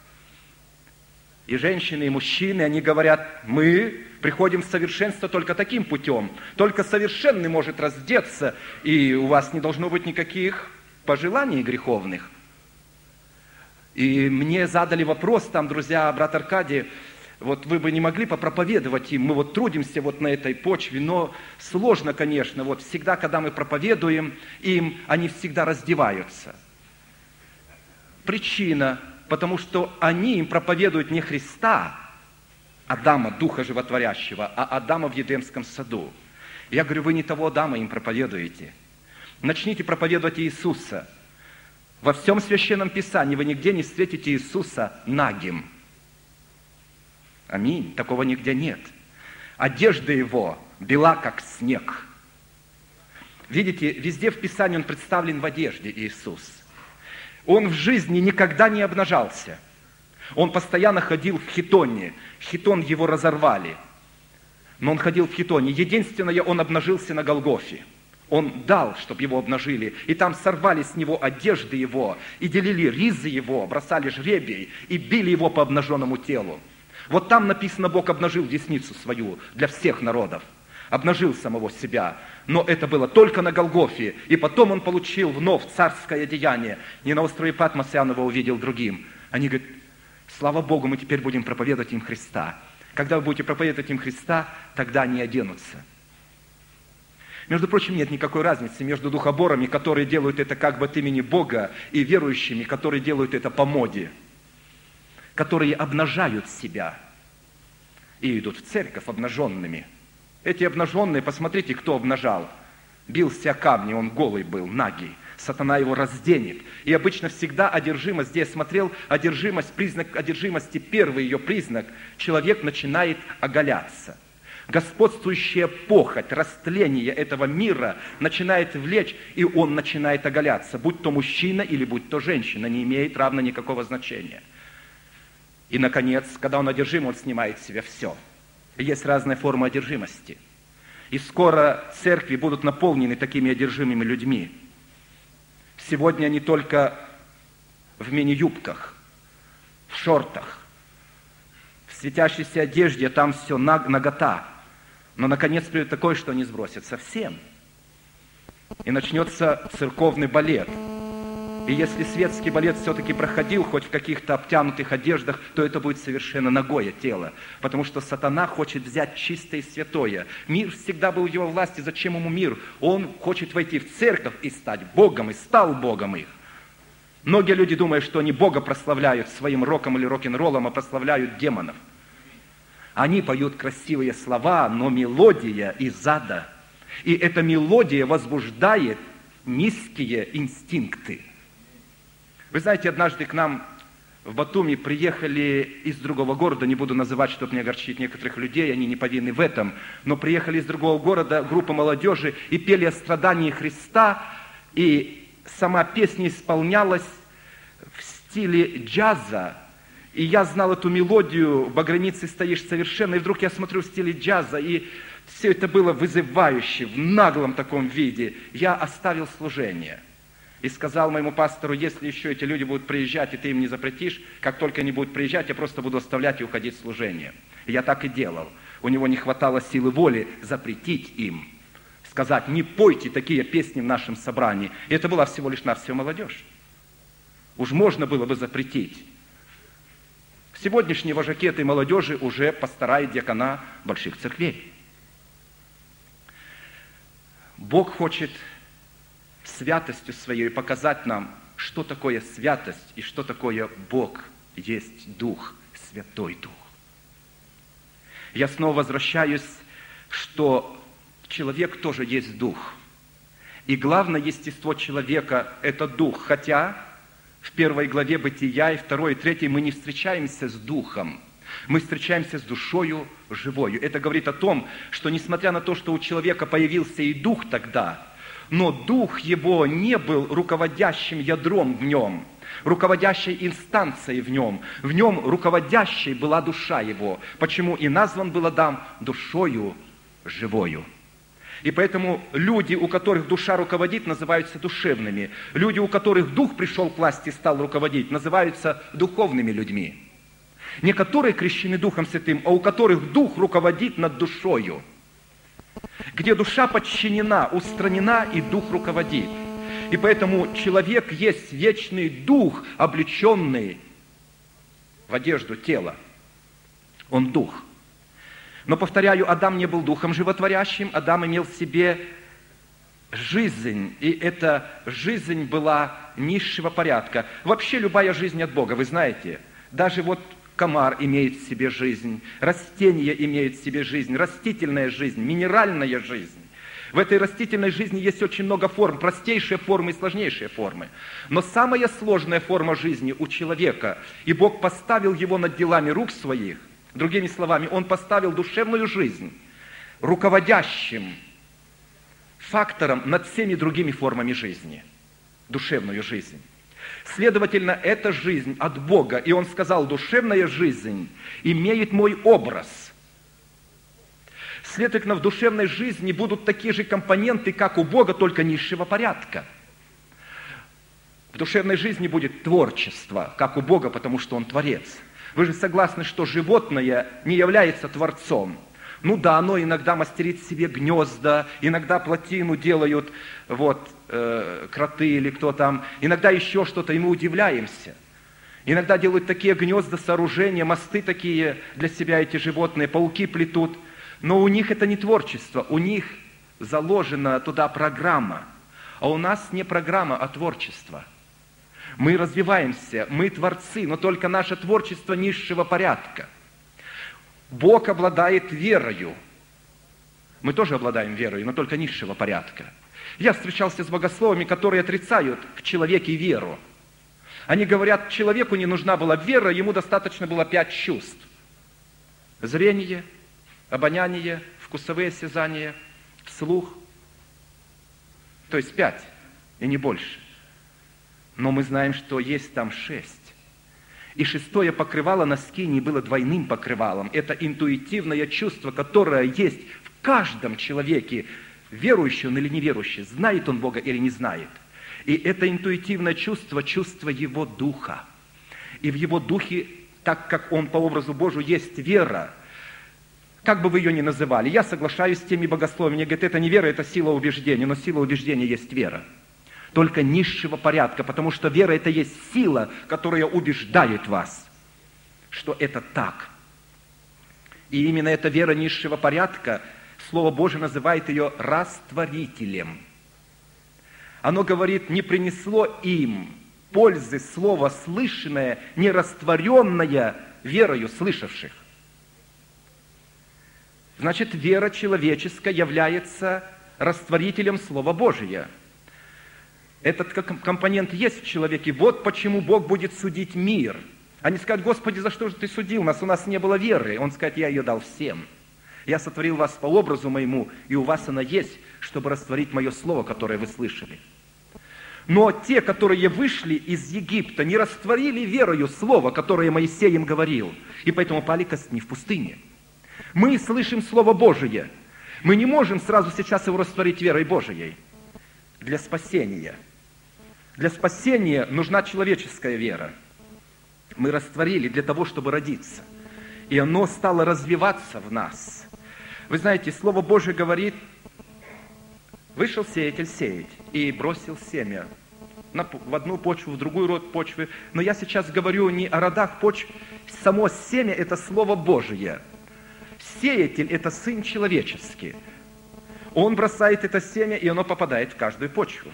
И женщины, и мужчины, они говорят, мы приходим в совершенство только таким путем. Только совершенный может раздеться, и у вас не должно быть никаких пожеланий греховных. И мне задали вопрос, там, друзья, брат Аркадий, вот вы бы не могли попроповедовать им, мы вот трудимся вот на этой почве, но сложно, конечно, вот всегда, когда мы проповедуем им, они всегда раздеваются. Причина, потому что они им проповедуют не Христа, Адама, Духа Животворящего, а Адама в Едемском саду. Я говорю, вы не того Адама им проповедуете. Начните проповедовать Иисуса. Во всем Священном Писании вы нигде не встретите Иисуса нагим. Аминь. Такого нигде нет. Одежда Его бела, как снег. Видите, везде в Писании Он представлен в одежде, Иисус. Он в жизни никогда не обнажался. Он постоянно ходил в хитоне. Хитон его разорвали. Но он ходил в хитоне. Единственное, он обнажился на Голгофе. Он дал, чтобы его обнажили. И там сорвали с него одежды его, и делили ризы его, бросали жребий, и били его по обнаженному телу. Вот там написано, Бог обнажил десницу свою для всех народов. Обнажил самого себя. Но это было только на Голгофе. И потом он получил вновь царское одеяние. Не на острове Патмос он его увидел другим. Они говорят, слава Богу, мы теперь будем проповедовать им Христа. Когда вы будете проповедовать им Христа, тогда они оденутся. Между прочим, нет никакой разницы между духоборами, которые делают это как бы от имени Бога, и верующими, которые делают это по моде, которые обнажают себя и идут в церковь обнаженными. Эти обнаженные, посмотрите, кто обнажал. Бился о камни, он голый был, нагий. Сатана его разденет. И обычно всегда одержимость, здесь я смотрел, одержимость, признак одержимости, первый ее признак, человек начинает оголяться. Господствующая похоть, растление этого мира начинает влечь, и он начинает оголяться. Будь то мужчина или будь то женщина, не имеет равно никакого значения. И, наконец, когда он одержим, он снимает с себя все. Есть разные формы одержимости. И скоро церкви будут наполнены такими одержимыми людьми. Сегодня они только в мини-юбках, в шортах, в светящейся одежде, там все нагота. Но, наконец, придет такое, что они сбросят совсем. И начнется церковный балет. И если светский балет все-таки проходил хоть в каких-то обтянутых одеждах, то это будет совершенно нагое тело. Потому что сатана хочет взять чистое и святое. Мир всегда был в его власти. Зачем ему мир? Он хочет войти в церковь и стать Богом, и стал Богом их. Многие люди думают, что они Бога прославляют своим роком или рок-н-роллом, а прославляют демонов. Они поют красивые слова, но мелодия из ада. И эта мелодия возбуждает низкие инстинкты. Вы знаете, однажды к нам в Батуми приехали из другого города, не буду называть, чтобы не огорчить некоторых людей, они не повинны в этом, но приехали из другого города группа молодежи и пели о страдании Христа, и сама песня исполнялась в стиле джаза. И я знал эту мелодию, в границе стоишь совершенно, и вдруг я смотрю в стиле джаза, и все это было вызывающе, в наглом таком виде. Я оставил служение и сказал моему пастору: если еще эти люди будут приезжать, и ты им не запретишь, как только они будут приезжать, я просто буду оставлять и уходить в служение. И я так и делал. У него не хватало силы воли запретить им, сказать: не пойте такие песни в нашем собрании. И это была всего лишь навсего молодежь. Уж можно было бы запретить. Сегодняшние вожаки этой молодежи уже пастора и диакона больших церквей. Бог хочет святостью своей показать нам, что такое святость и что такое Бог есть Дух, Святой Дух. Я снова возвращаюсь, что человек тоже есть Дух. И главное естество человека – это Дух. Хотя в первой главе Бытия и второй и третьей мы не встречаемся с Духом. Мы встречаемся с душою живою. Это говорит о том, что несмотря на то, что у человека появился и Дух тогда, но Дух его не был руководящим ядром в нем, руководящей инстанцией в нем. В нем руководящей была душа его. Почему и назван был Адам душою живою. И поэтому люди, у которых душа руководит, называются душевными. Люди, у которых Дух пришел к власти и стал руководить, называются духовными людьми. Не которые крещены Духом Святым, а у которых Дух руководит над душою. Где душа подчинена, устранена, и Дух руководит. И поэтому человек есть вечный Дух, облеченный в одежду тела. Он Дух. Но, повторяю, Адам не был духом животворящим, Адам имел в себе жизнь, и эта жизнь была низшего порядка. Вообще любая жизнь от Бога, вы знаете, даже вот комар имеет в себе жизнь, растение имеет в себе жизнь, растительная жизнь, минеральная жизнь. В этой растительной жизни есть очень много форм, простейшие формы и сложнейшие формы. Но самая сложная форма жизни у человека, и Бог поставил его над делами рук своих, другими словами, Он поставил душевную жизнь руководящим фактором над всеми другими формами жизни. Душевную жизнь. Следовательно, это жизнь от Бога. И Он сказал: душевная жизнь имеет мой образ. Следовательно, в душевной жизни будут такие же компоненты, как у Бога, только низшего порядка. В душевной жизни будет творчество, как у Бога, потому что Он Творец. Вы же согласны, что животное не является творцом? Ну да, оно иногда мастерит себе гнезда, иногда плотину делают вот, э, кроты или кто там, иногда еще что-то, и мы удивляемся. Иногда делают такие гнезда, сооружения, мосты такие для себя эти животные, пауки плетут. Но у них это не творчество, у них заложена туда программа. А у нас не программа, а творчество. Мы развиваемся, мы творцы, но только наше творчество низшего порядка. Бог обладает верою. Мы тоже обладаем верою, но только низшего порядка. Я встречался с богословами, которые отрицают в человеке веру. Они говорят, человеку не нужна была вера, ему достаточно было пять чувств. Зрение, обоняние, вкусовые осязания, слух. То есть пять, и не больше. Но мы знаем, что есть там шесть. И шестое покрывало на скинии было двойным покрывалом. Это интуитивное чувство, которое есть в каждом человеке, верующий он или неверующий, знает он Бога или не знает. И это интуитивное чувство, чувство Его Духа. И в Его Духе, так как Он по образу Божию есть вера, как бы вы ее ни называли, я соглашаюсь с теми богословами, они говорят, это не вера, это сила убеждения, но сила убеждения есть вера. Только низшего порядка, потому что вера – это есть сила, которая убеждает вас, что это так. И именно эта вера низшего порядка, Слово Божие называет ее растворителем. Оно говорит, не принесло им пользы слово слышанное, не растворенное верою слышавших. Значит, вера человеческая является растворителем Слова Божия. Этот компонент есть в человеке. Вот почему Бог будет судить мир. Они скажут: Господи, за что же Ты судил нас? У нас не было веры. Он скажет: я ее дал всем. Я сотворил вас по образу моему, и у вас она есть, чтобы растворить мое слово, которое вы слышали. Но те, которые вышли из Египта, не растворили верою слово, которое Моисей им говорил, и поэтому пали костьми в пустыне. Мы слышим Слово Божие. Мы не можем сразу сейчас его растворить верой Божией. Для спасения. Для спасения нужна человеческая вера. Мы растворили для того, чтобы родиться. И оно стало развиваться в нас. Вы знаете, Слово Божие говорит: вышел сеятель сеять и бросил семя на, в одну почву, в другую род почвы. Но я сейчас говорю не о родах почв. Само семя – это Слово Божие. Сеятель – это Сын человеческий. Он бросает это семя, и оно попадает в каждую почву.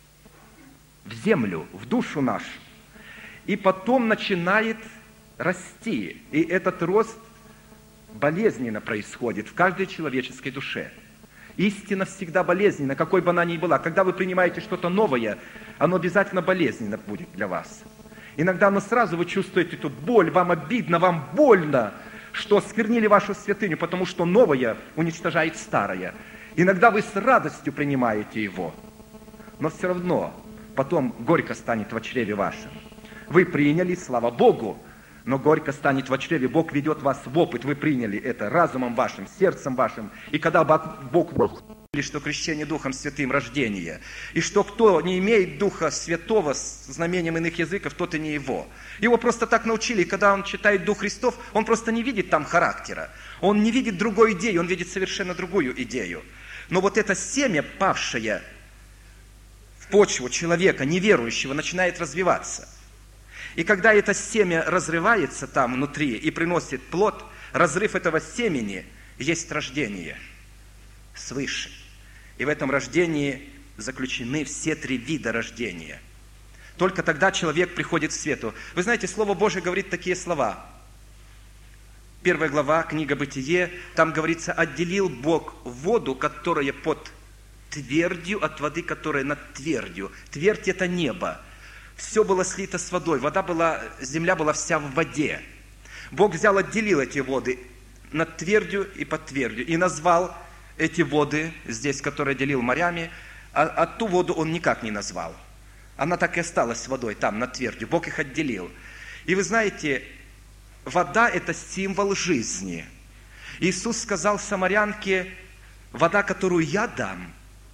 В землю, в душу нашу. И потом начинает расти. И этот рост болезненно происходит в каждой человеческой душе. Истина всегда болезненна, какой бы она ни была. Когда вы принимаете что-то новое, оно обязательно болезненно будет для вас. Иногда оно сразу вы чувствуете эту боль, вам обидно, вам больно, что осквернили вашу святыню, потому что новое уничтожает старое. Иногда вы с радостью принимаете его, но все равно потом горько станет в чреве вашем. Вы приняли, слава Богу, но горько станет в чреве. Бог ведет вас в опыт, вы приняли это разумом вашим, сердцем вашим. И когда Бог говорит, что крещение Духом Святым – рождение, и что кто не имеет Духа Святого с знамением иных языков, тот и не его. Его просто так научили, и когда он читает Дух Христов, он просто не видит там характера. Он не видит другой идеи, он видит совершенно другую идею. Но вот это семя, павшее в почву человека, неверующего, начинает развиваться. И когда это семя разрывается там внутри и приносит плод, разрыв этого семени есть рождение свыше. И в этом рождении заключены все три вида рождения. Только тогда человек приходит к свету. Вы знаете, Слово Божие говорит такие слова. Первая глава, книга Бытие, там говорится: отделил Бог воду, которая под твердью, от воды, которая над твердью. Твердь – это небо. Все было слито с водой, вода была, земля была вся в воде. Бог взял, отделил эти воды над твердью и под твердью, и назвал эти воды, здесь, которые делил морями, а, а ту воду он никак не назвал. Она так и осталась водой там, над твердью. Бог их отделил. И вы знаете, вода – это символ жизни. Иисус сказал самарянке: вода, которую я дам,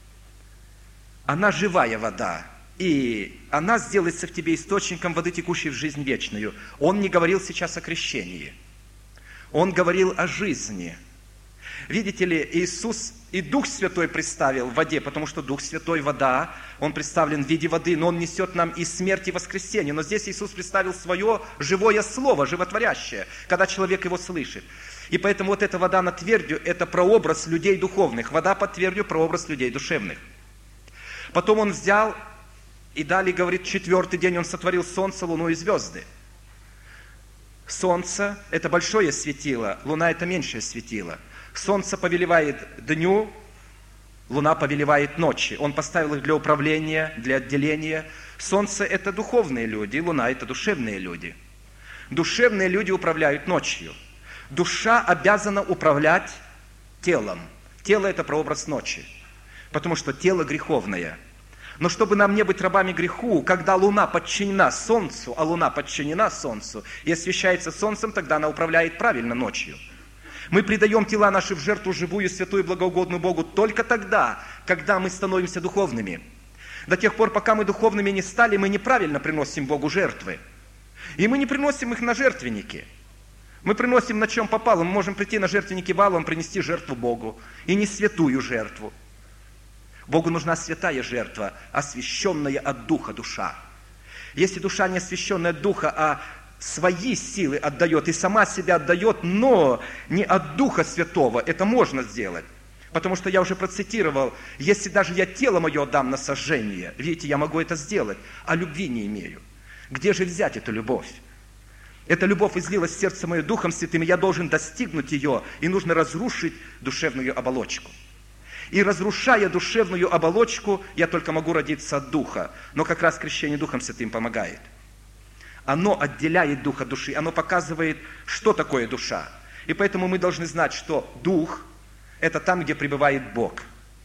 она живая вода. И она сделается в тебе источником воды, текущей в жизнь вечную. Он не говорил сейчас о крещении. Он говорил о жизни. Видите ли, Иисус и Дух Святой представил в воде, потому что Дух Святой – вода, Он представлен в виде воды, но Он несет нам и смерть, и воскресение. Но здесь Иисус представил свое живое слово, животворящее, когда человек его слышит. И поэтому вот эта вода над твердью – это прообраз людей духовных. Вода под твердью – прообраз людей душевных. Потом Он взял и далее говорит, четвертый день Он сотворил солнце, луну и звезды. Солнце – это большое светило, луна – это меньшее светило. Солнце повелевает дню, луна повелевает ночи. Он поставил их для управления, для отделения. Солнце – это духовные люди, луна – это душевные люди. Душевные люди управляют ночью. Душа обязана управлять телом. Тело – это прообраз ночи, потому что тело греховное. Но чтобы нам не быть рабами греху, когда луна подчинена солнцу, а луна подчинена солнцу, и освещается солнцем, тогда она управляет правильно ночью. Мы предаем тела наши в жертву живую, святую и благоугодную Богу только тогда, когда мы становимся духовными. До тех пор, пока мы духовными не стали, мы неправильно приносим Богу жертвы. И мы не приносим их на жертвенники. Мы приносим на чем попало. Мы можем прийти на жертвенники Ваалом, принести жертву Богу, и не святую жертву. Богу нужна святая жертва, освященная от Духа душа. Если душа не освященная от Духа, а свои силы отдает и сама себя отдает, но не от Духа Святого, это можно сделать. Потому что я уже процитировал, если даже я тело мое отдам на сожжение, видите, я могу это сделать, а любви не имею. Где же взять эту любовь? Эта любовь излилась в сердце мое Духом Святым, и я должен достигнуть ее, и нужно разрушить душевную оболочку. И разрушая душевную оболочку, я только могу родиться от Духа. Но как раз крещение Духом Святым помогает. Оно отделяет Дух от души, оно показывает, что такое душа. И поэтому мы должны знать, что Дух – это там, где пребывает Бог.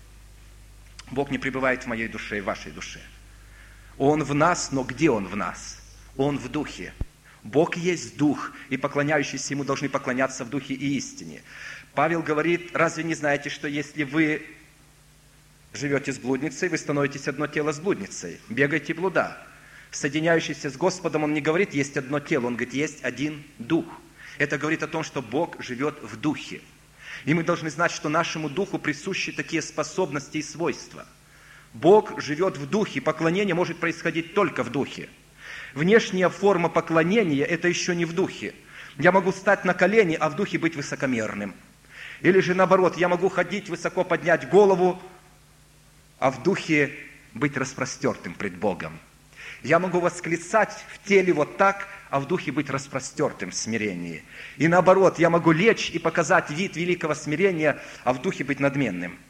Бог не пребывает в моей душе и в вашей душе. Он в нас, но где Он в нас? Он в Духе. Бог есть Дух, и поклоняющиеся Ему должны поклоняться в Духе и истине. Павел говорит, разве не знаете, что если вы живете с блудницей, вы становитесь одно тело с блудницей, бегаете блуда. Соединяющийся с Господом, он не говорит, есть одно тело, он говорит, есть один Дух. Это говорит о том, что Бог живет в Духе. И мы должны знать, что нашему Духу присущи такие способности и свойства. Бог живет в Духе, поклонение может происходить только в Духе. Внешняя форма поклонения – это еще не в Духе. Я могу стать на колени, а в Духе быть высокомерным. Или же наоборот, я могу ходить, высоко поднять голову, а в Духе быть распростертым пред Богом. Я могу восклицать в теле вот так, а в Духе быть распростертым в смирении. И наоборот, я могу лечь и показать вид великого смирения, а в Духе быть надменным.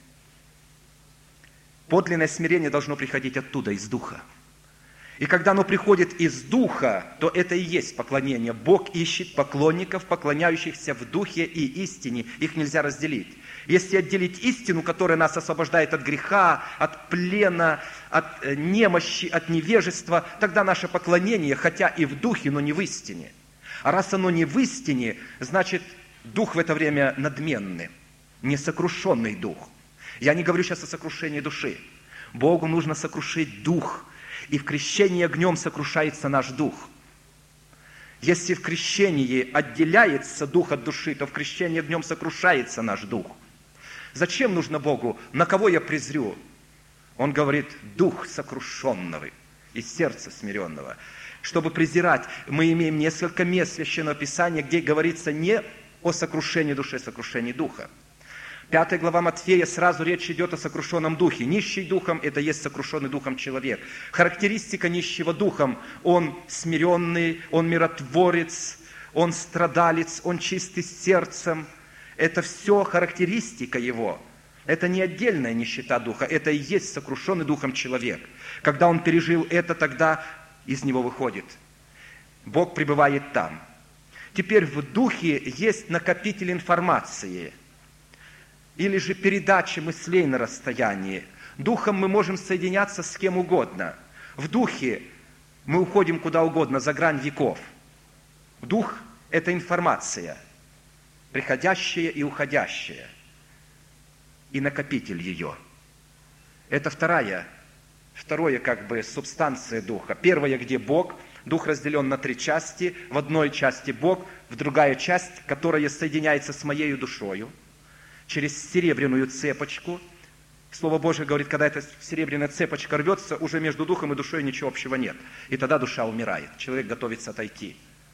Подлинное смирение должно приходить оттуда, из Духа. И когда оно приходит из Духа, то это и есть поклонение. Бог ищет поклонников, поклоняющихся в Духе и истине. Их нельзя разделить. Если отделить истину, которая нас освобождает от греха, от плена, от немощи, от невежества, тогда наше поклонение, хотя и в Духе, но не в истине. А раз оно не в истине, значит, Дух в это время надменный, несокрушенный Дух. Я не говорю сейчас о сокрушении души. Богу нужно сокрушить Дух. И в крещении огнем сокрушается наш дух. Если в крещении отделяется дух от души, то в крещении огнем сокрушается наш дух. Зачем нужно Богу? На кого я презрю? Он говорит, дух сокрушенного и сердце смиренного. Чтобы презирать, мы имеем несколько мест Священного Писания, где говорится не о сокрушении души, а сокрушении духа. Пятая глава Матфея, сразу речь идет о сокрушенном духе. Нищий духом – это есть сокрушенный духом человек. Характеристика нищего духом – он смиренный, он миротворец, он страдалец, он чистый сердцем. Это все характеристика его. Это не отдельная нищета духа, это и есть сокрушенный духом человек. Когда он пережил это, тогда из него выходит. Бог пребывает там. Теперь в духе есть накопитель информации – или же передача мыслей на расстоянии. Духом мы можем соединяться с кем угодно. В Духе мы уходим куда угодно, за грань веков. Дух – это информация, приходящая и уходящая, и накопитель ее. Это вторая, второе как бы субстанция Духа. Первая, где Бог, Дух разделен на три части. В одной части Бог, в другая часть, которая соединяется с моей душою, через серебряную цепочку. Слово Божие говорит, когда эта серебряная цепочка рвется, уже между духом и душой ничего общего нет. И тогда душа умирает. Человек готовится отойти.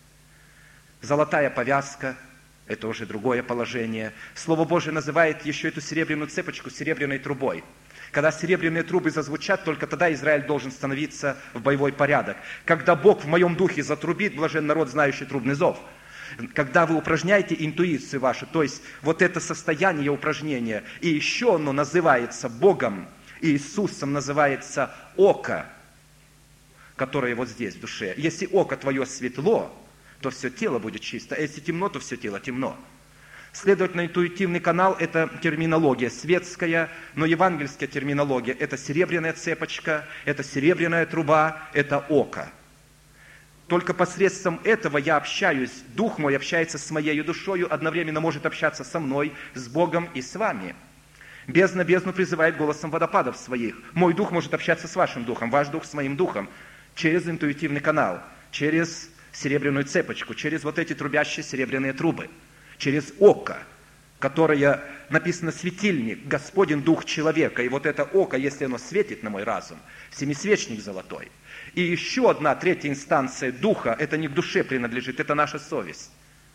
Золотая повязка – это уже другое положение. Слово Божие называет еще эту серебряную цепочку серебряной трубой. Когда серебряные трубы зазвучат, только тогда Израиль должен становиться в боевой порядок. Когда Бог в моем духе затрубит, блажен народ, знающий трубный зов. Когда вы упражняете интуицию вашу, то есть вот это состояние упражнения, и еще оно называется Богом, и Иисусом называется око, которое вот здесь в душе. Если око твое светло, то все тело будет чисто, а если темно, то все тело темно. Следовательно, интуитивный канал – это терминология светская, но евангельская терминология – это серебряная цепочка, это серебряная труба, это око. Только посредством этого я общаюсь, дух мой общается с моей душою, одновременно может общаться со мной, с Богом и с вами. Бездна бездну призывает голосом водопадов своих. Мой дух может общаться с вашим духом, ваш дух с моим духом, через интуитивный канал, через серебряную цепочку, через вот эти трубящие серебряные трубы, через око, которое написано светильник, Господень дух человека. И вот это око, если оно светит на мой разум, семисвечник золотой. И еще одна, третья инстанция духа, это не к душе принадлежит, это наша совесть.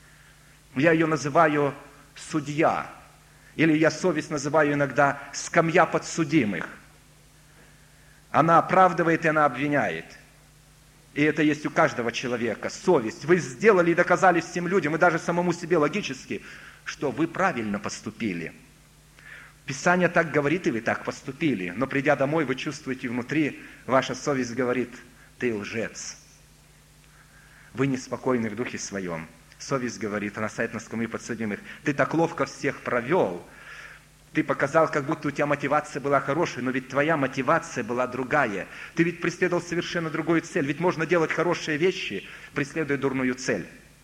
Я ее называю судья, или я совесть называю иногда скамья подсудимых. Она оправдывает и она обвиняет. И это есть у каждого человека. Совесть. Вы сделали и доказали всем людям, и даже самому себе логически, что вы правильно поступили. Писание так говорит, и вы так поступили. Но придя домой, вы чувствуете внутри, ваша совесть говорит, ты лжец. Вы неспокойны в духе своем. Совесть говорит, она стоит на скамье подсудимых. Ты так ловко всех провел. Ты показал, как будто у тебя мотивация была хорошая, но ведь твоя мотивация была другая. Ты ведь преследовал совершенно другую цель. Ведь можно делать хорошие вещи, преследуя дурную цель.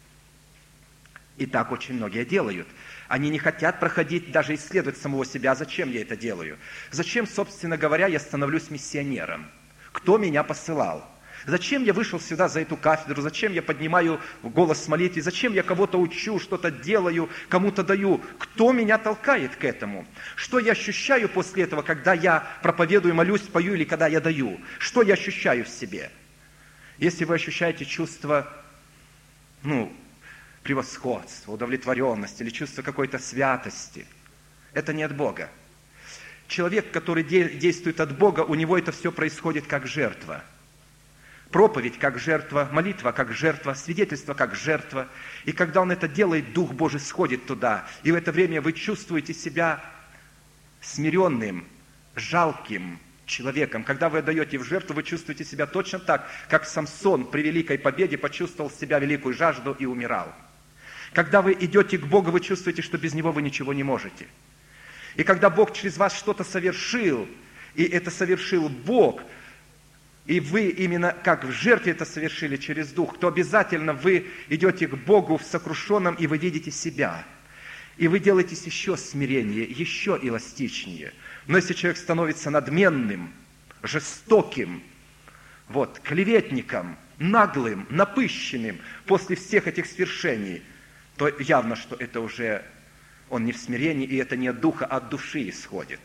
И так очень многие делают. Они не хотят проходить, даже исследовать самого себя. Зачем я это делаю? Зачем, собственно говоря, я становлюсь миссионером? Кто меня посылал? Зачем я вышел сюда за эту кафедру? Зачем я поднимаю голос в молитве? Зачем я кого-то учу, что-то делаю, кому-то даю? Кто меня толкает к этому? Что я ощущаю после этого, когда я проповедую, молюсь, пою или когда я даю? Что я ощущаю в себе? Если вы ощущаете чувство, ну, превосходства, удовлетворенности или чувство какой-то святости, это не от Бога. Человек, который действует от Бога, у него это все происходит как жертва. Проповедь как жертва, молитва как жертва, свидетельство как жертва. И когда он это делает, Дух Божий сходит туда. И в это время вы чувствуете себя смиренным, жалким человеком. Когда вы отдаете в жертву, вы чувствуете себя точно так, как Самсон при великой победе почувствовал в себя великую жажду и умирал. Когда вы идете к Богу, вы чувствуете, что без Него вы ничего не можете. И когда Бог через вас что-то совершил, и это совершил Бог, и вы именно как в жертве это совершили через Дух, то обязательно вы идете к Богу в сокрушенном, и вы видите себя. И вы делаетесь еще смиреннее, еще эластичнее. Но если человек становится надменным, жестоким, вот, клеветником, наглым, напыщенным после всех этих свершений, то явно, что это уже он не в смирении, и это не от духа, а от души исходит.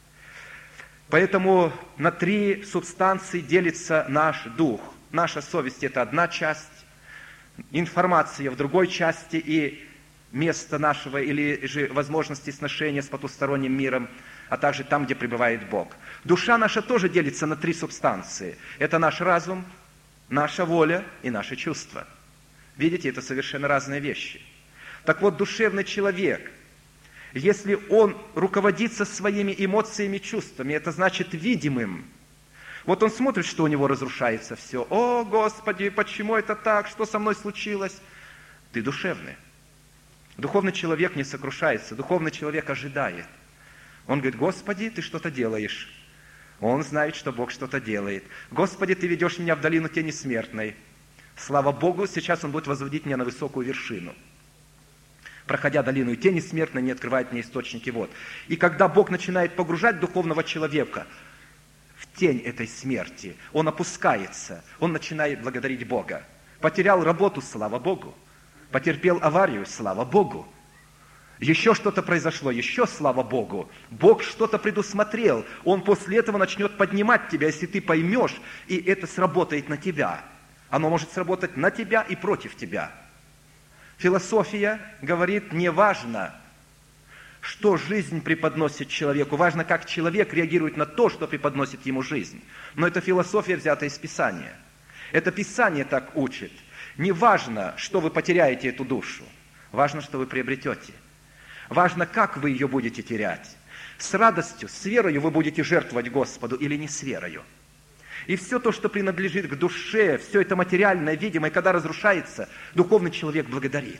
Поэтому на три субстанции делится наш дух. Наша совесть – это одна часть, информация в другой части, и место нашего или же возможности сношения с потусторонним миром, а также там, где пребывает Бог. Душа наша тоже делится на три субстанции. Это наш разум, наша воля и наши чувства. Видите, это совершенно разные вещи. Так вот, душевный человек, если он руководится своими эмоциями, чувствами, это значит видимым. Вот он смотрит, что у него разрушается все. О, Господи, почему это так? Что со мной случилось? Ты душевный. Духовный человек не сокрушается, духовный человек ожидает. Он говорит, Господи, Ты что-то делаешь. Он знает, что Бог что-то делает. Господи, Ты ведешь меня в долину тени смертной. Слава Богу, сейчас Он будет возводить меня на высокую вершину. Проходя долину и тени смертной, не открывает мне источники вод. И когда Бог начинает погружать духовного человека в тень этой смерти, он опускается, он начинает благодарить Бога. Потерял работу, слава Богу. Потерпел аварию, слава Богу. Еще что-то произошло, еще слава Богу. Бог что-то предусмотрел. Он после этого начнет поднимать тебя, если ты поймешь, и это сработает на тебя. Оно может сработать на тебя и против тебя. Философия говорит, не важно, что жизнь преподносит человеку, важно, как человек реагирует на то, что преподносит ему жизнь. Но это философия, взята из Писания. Это Писание так учит. Не важно, что вы потеряете эту душу, важно, что вы приобретете. Важно, как вы ее будете терять. С радостью, с верою вы будете жертвовать Господу или не с верою. И все то, что принадлежит к душе, все это материальное, видимое, когда разрушается, духовный человек благодарит.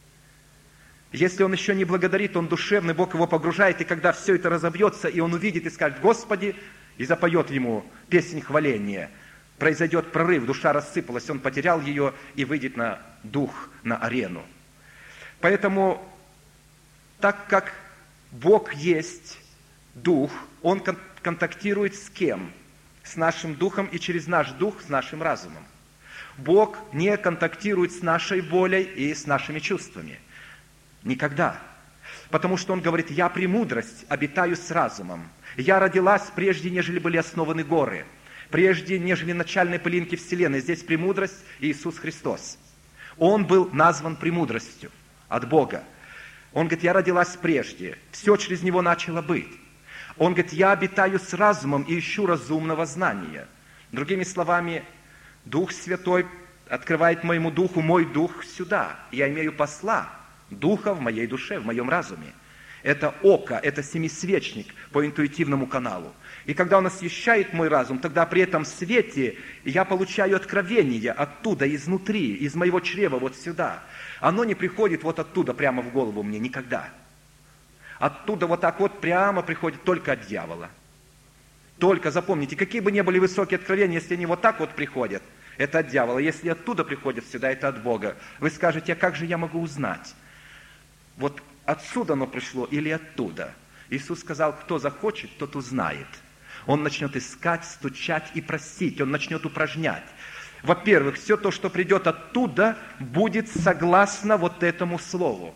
Если он еще не благодарит, он душевный, Бог его погружает, и когда все это разобьется, и он увидит и скажет «Господи», и запоет ему песнь хваления, произойдет прорыв, душа рассыпалась, он потерял ее и выйдет на дух, на арену. Поэтому, так как Бог есть дух, он контактирует с кем? С нашим духом и через наш дух с нашим разумом. Бог не контактирует с нашей волей и с нашими чувствами. Никогда. Потому что Он говорит, я премудрость обитаю с разумом. Я родилась прежде, нежели были основаны горы. Прежде, нежели начальные пылинки вселенной. Здесь премудрость Иисус Христос. Он был назван премудростью от Бога. Он говорит, я родилась прежде. Все через Него начало быть. Он говорит, я обитаю с разумом и ищу разумного знания. Другими словами, Дух Святой открывает моему духу мой дух сюда. Я имею посла, духа в моей душе, в моем разуме. Это око, это семисвечник по интуитивному каналу. И когда он освещает мой разум, тогда при этом свете я получаю откровение оттуда, изнутри, из моего чрева вот сюда. Оно не приходит вот оттуда прямо в голову мне никогда. Оттуда вот так вот прямо приходит только от дьявола. Только запомните, какие бы ни были высокие откровения, если они вот так вот приходят, это от дьявола. Если оттуда приходят сюда, это от Бога. Вы скажете, а как же я могу узнать? Вот отсюда оно пришло или оттуда? Иисус сказал, кто захочет, тот узнает. Он начнет искать, стучать и просить. Он начнет упражнять. Во-первых, все то, что придет оттуда, будет согласно вот этому слову.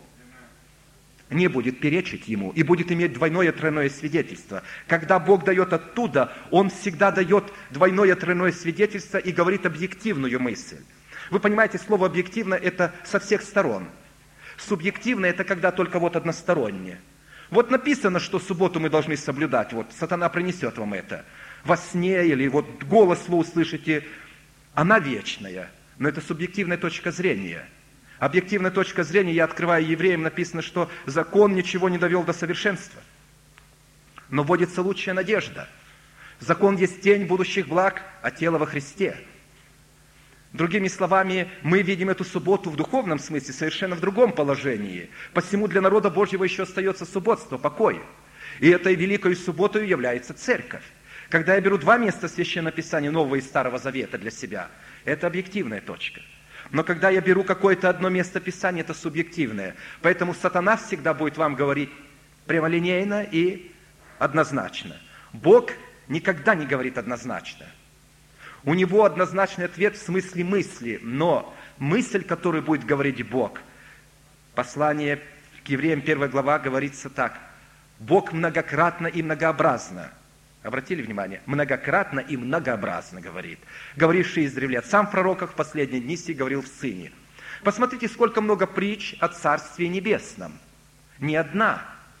Не будет перечить ему и будет иметь двойное, тройное свидетельство. Когда Бог дает оттуда, Он всегда дает двойное, тройное свидетельство и говорит объективную мысль. Вы понимаете, слово «объективно» – это со всех сторон. Субъективно – это когда только вот одностороннее. Вот написано, что субботу мы должны соблюдать. Вот сатана принесет вам это. Во сне или вот голос вы услышите. Она вечная, но это субъективная точка зрения. Объективная точка зрения, я открываю Евреям, написано, что закон ничего не довел до совершенства. Но вводится лучшая надежда. Закон есть тень будущих благ, а тело во Христе. Другими словами, мы видим эту субботу в духовном смысле, совершенно в другом положении. Посему для народа Божьего еще остается субботство, покой. И этой великой субботой является церковь. Когда я беру два места Священного Писания, Нового и Старого Завета для себя, это объективная точка. Но когда я беру какое-то одно место Писания, это субъективное. Поэтому сатана всегда будет вам говорить прямолинейно и однозначно. Бог никогда не говорит однозначно. У него однозначный ответ в смысле мысли, но мысль, которую будет говорить Бог, послание к Евреям, первая глава, говорится так. Бог многократно и многообразно. Обратили внимание? Многократно и многообразно говорит. Говоривший издревле отцам в пророках, в последние дни сей говорил в Сыне. Посмотрите, сколько много притч о Царстве Небесном. Не одна.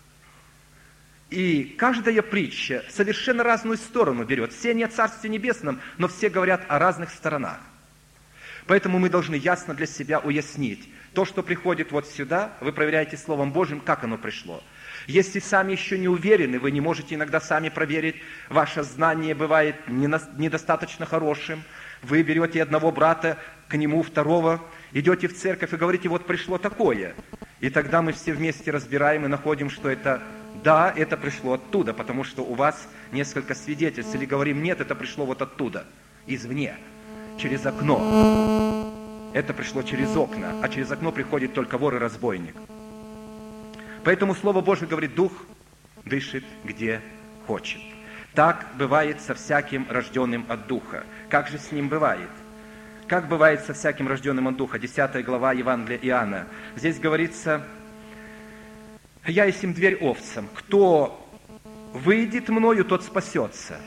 И каждая притча совершенно разную сторону берет. Все не о Царстве Небесном, но все говорят о разных сторонах. Поэтому мы должны ясно для себя уяснить. То, что приходит вот сюда, вы проверяете Словом Божьим, как оно пришло. Если сами еще не уверены, вы не можете иногда сами проверить, ваше знание бывает недостаточно хорошим, вы берете одного брата, к нему второго, идете в церковь и говорите, вот пришло такое. И тогда мы все вместе разбираем и находим, что это, да, это пришло оттуда, потому что у вас несколько свидетельств. Или говорим, нет, это пришло вот оттуда, извне, через окно. Это пришло через окна, а через окно приходит только вор и разбойник. Поэтому Слово Божие говорит, Дух дышит где хочет. Так бывает со всяким рожденным от Духа. Как же с ним бывает? Как бывает со всяким рожденным от Духа? десятая глава Евангелия Иоанна. Здесь говорится, «Я есть им дверь овцам. Кто выйдет мною, тот спасется.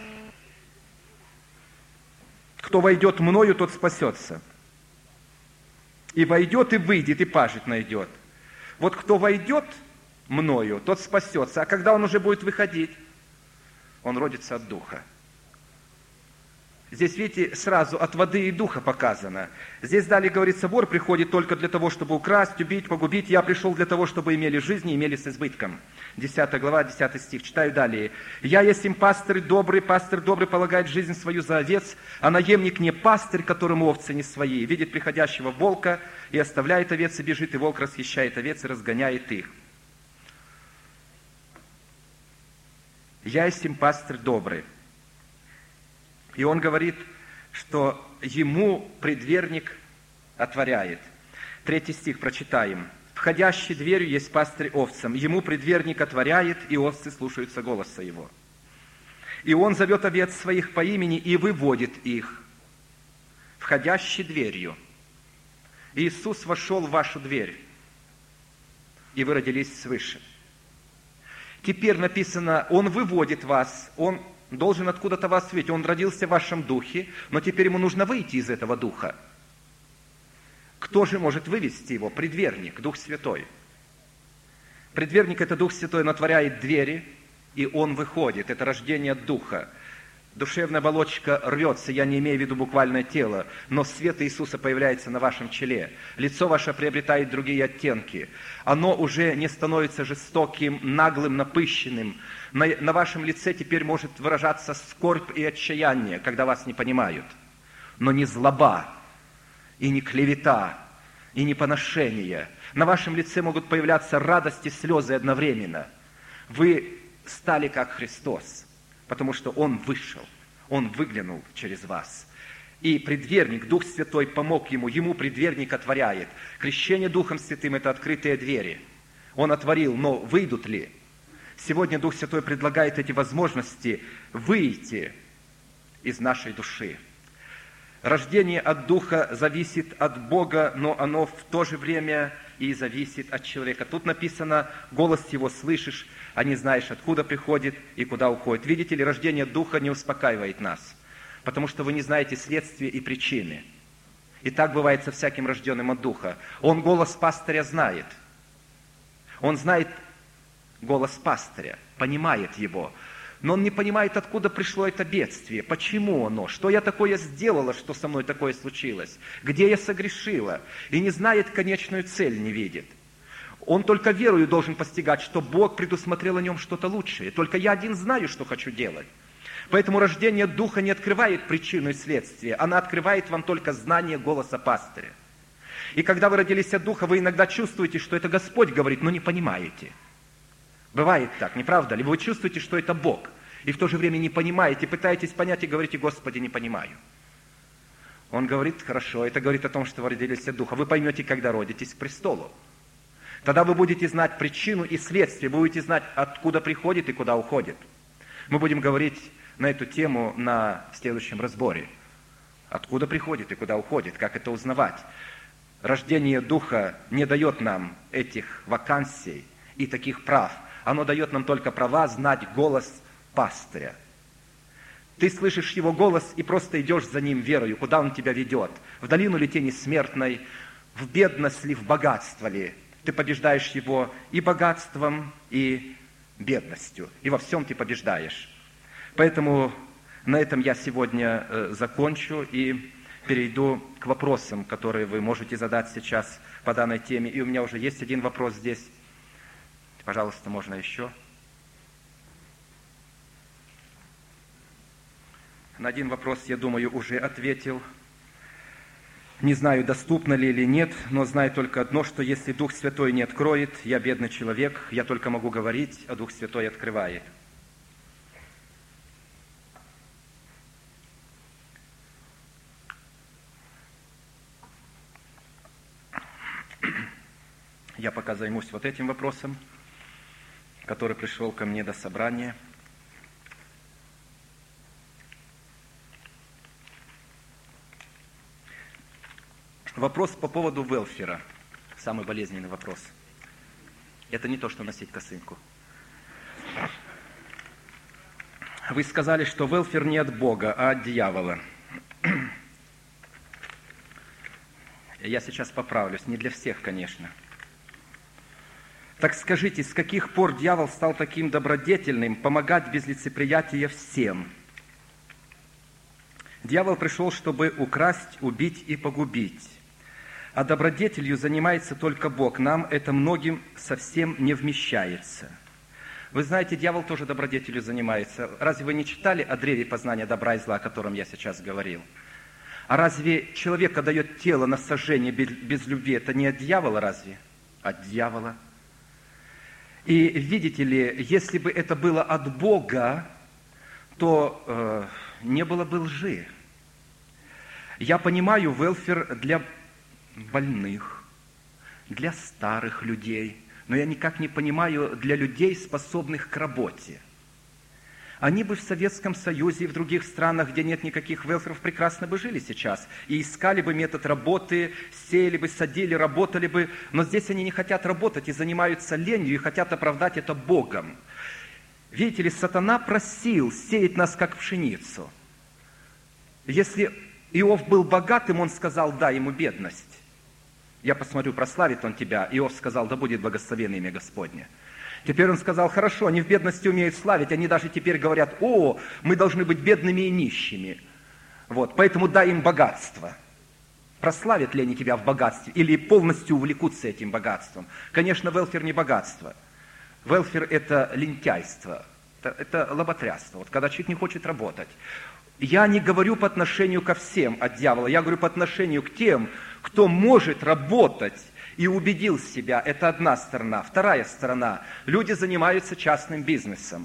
Кто войдет мною, тот спасется. И войдет, и выйдет, и пажить найдет. Вот кто войдет мною, тот спасется. А когда он уже будет выходить, он родится от Духа». Здесь, видите, сразу от воды и духа показано. Здесь далее говорится, вор приходит только для того, чтобы украсть, убить, погубить. Я пришел для того, чтобы имели жизнь и имели с избытком. десятая глава, десятый стих. Читаю далее. «Я есть им пастырь добрый, пастырь добрый полагает жизнь свою за овец, а наемник не пастырь, которому овцы не свои. Видит приходящего волка и оставляет овец, и бежит, и волк расхищает овец и разгоняет их. Я есть им пастырь добрый». И он говорит, что ему предверник отворяет. Третий стих прочитаем. «Входящий дверью есть пастырь овцам. Ему предверник отворяет, и овцы слушаются голоса его. И он зовет овец своих по имени и выводит их. Входящий дверью». Иисус вошел в вашу дверь, и вы родились свыше. Теперь написано, Он выводит вас, Он должен откуда-то вас выйти. Он родился в вашем духе, но теперь ему нужно выйти из этого духа. Кто же может вывести его? Предверник, Дух Святой. Предверник – это Дух Святой, он отворяет двери, и он выходит. Это рождение от Духа. Душевная оболочка рвется, я не имею в виду буквальное тело, но свет Иисуса появляется на вашем челе. Лицо ваше приобретает другие оттенки. Оно уже не становится жестоким, наглым, напыщенным. На, на вашем лице теперь может выражаться скорбь и отчаяние, когда вас не понимают. Но не злоба, и не клевета, и не поношение. На вашем лице могут появляться радость и слезы одновременно. Вы стали как Христос. Потому что Он вышел, Он выглянул через вас. И предверник, Дух Святой помог Ему, Ему предверник отворяет. Крещение Духом Святым – это открытые двери. Он отворил, но выйдут ли? Сегодня Дух Святой предлагает эти возможности выйти из нашей души. Рождение от Духа зависит от Бога, но оно в то же время и зависит от человека. Тут написано, голос Его слышишь, а не знаешь, откуда приходит и куда уходит. Видите ли, рождение Духа не успокаивает нас, потому что вы не знаете следствия и причины. И так бывает со всяким рожденным от Духа. Он голос пастыря знает. Он знает голос пастыря, понимает его. Но он не понимает, откуда пришло это бедствие, почему оно, что я такое сделала, что со мной такое случилось, где я согрешила, и не знает конечную цель, не видит. Он только верою должен постигать, что Бог предусмотрел о нем что-то лучшее. Только я один знаю, что хочу делать. Поэтому рождение Духа не открывает причину и следствие, она открывает вам только знание голоса пастыря. И когда вы родились от Духа, вы иногда чувствуете, что это Господь говорит, но не понимаете. Бывает так, не правда ли? Вы чувствуете, что это Бог, и в то же время не понимаете, пытаетесь понять и говорите: Господи, не понимаю. Он говорит: хорошо, это говорит о том, что вы родились от Духа. Вы поймете, когда родитесь к престолу. Тогда вы будете знать причину и следствие, вы будете знать, откуда приходит и куда уходит. Мы будем говорить на эту тему на следующем разборе. Откуда приходит и куда уходит, как это узнавать. Рождение Духа не дает нам этих вакансий и таких прав. Оно дает нам только права знать голос пастыря. Ты слышишь его голос и просто идешь за ним верою, куда он тебя ведет. В долину ли тени смертной, в бедность ли, в богатство ли. Ты побеждаешь его и богатством, и бедностью. И во всем ты побеждаешь. Поэтому на этом я сегодня э, закончу и перейду к вопросам, которые вы можете задать сейчас по данной теме. И у меня уже есть один вопрос здесь. Пожалуйста, можно еще? На один вопрос, я думаю, уже ответил. Не знаю, доступно ли или нет, но знаю только одно, что если Дух Святой не откроет, я бедный человек, я только могу говорить, а Дух Святой открывает. Я пока займусь вот этим вопросом, который пришел ко мне до собрания. Вопрос по поводу велфера. Самый болезненный вопрос. Это не то, что носить косынку. Вы сказали, что велфер не от Бога, а от дьявола. Я сейчас поправлюсь. Не для всех, конечно. Так скажите, с каких пор дьявол стал таким добродетельным, помогать без лицеприятия всем? Дьявол пришел, чтобы украсть, убить и погубить. А добродетелью занимается только Бог. Нам это многим совсем не вмещается. Вы знаете, дьявол тоже добродетелью занимается. Разве вы не читали о древе познания добра и зла, о котором я сейчас говорил? А разве человек отдает тело на сожжение без, без любви? Это не от дьявола разве? От дьявола. И видите ли, если бы это было от Бога, то э, не было бы лжи. Я понимаю велфер для больных, для старых людей, но я никак не понимаю для людей, способных к работе. Они бы в Советском Союзе и в других странах, где нет никаких велферов, прекрасно бы жили сейчас. И искали бы метод работы, сеяли бы, садили, работали бы. Но здесь они не хотят работать и занимаются ленью, и хотят оправдать это Богом. Видите ли, сатана просил сеять нас, как пшеницу. Если Иов был богатым, он сказал: да, ему бедность. Я посмотрю, прославит он тебя. Иов сказал: да будет благословенно имя Господне. Теперь он сказал, хорошо, они в бедности умеют славить, они даже теперь говорят, о, мы должны быть бедными и нищими. Вот, поэтому дай им богатство. Прославят ли они тебя в богатстве или полностью увлекутся этим богатством? Конечно, велфер не богатство. Велфер – это лентяйство, это, это лоботряство, вот, когда человек не хочет работать. Я не говорю по отношению ко всем от дьявола, я говорю по отношению к тем, кто может работать и убедил себя. Это одна сторона. Вторая сторона – люди занимаются частным бизнесом.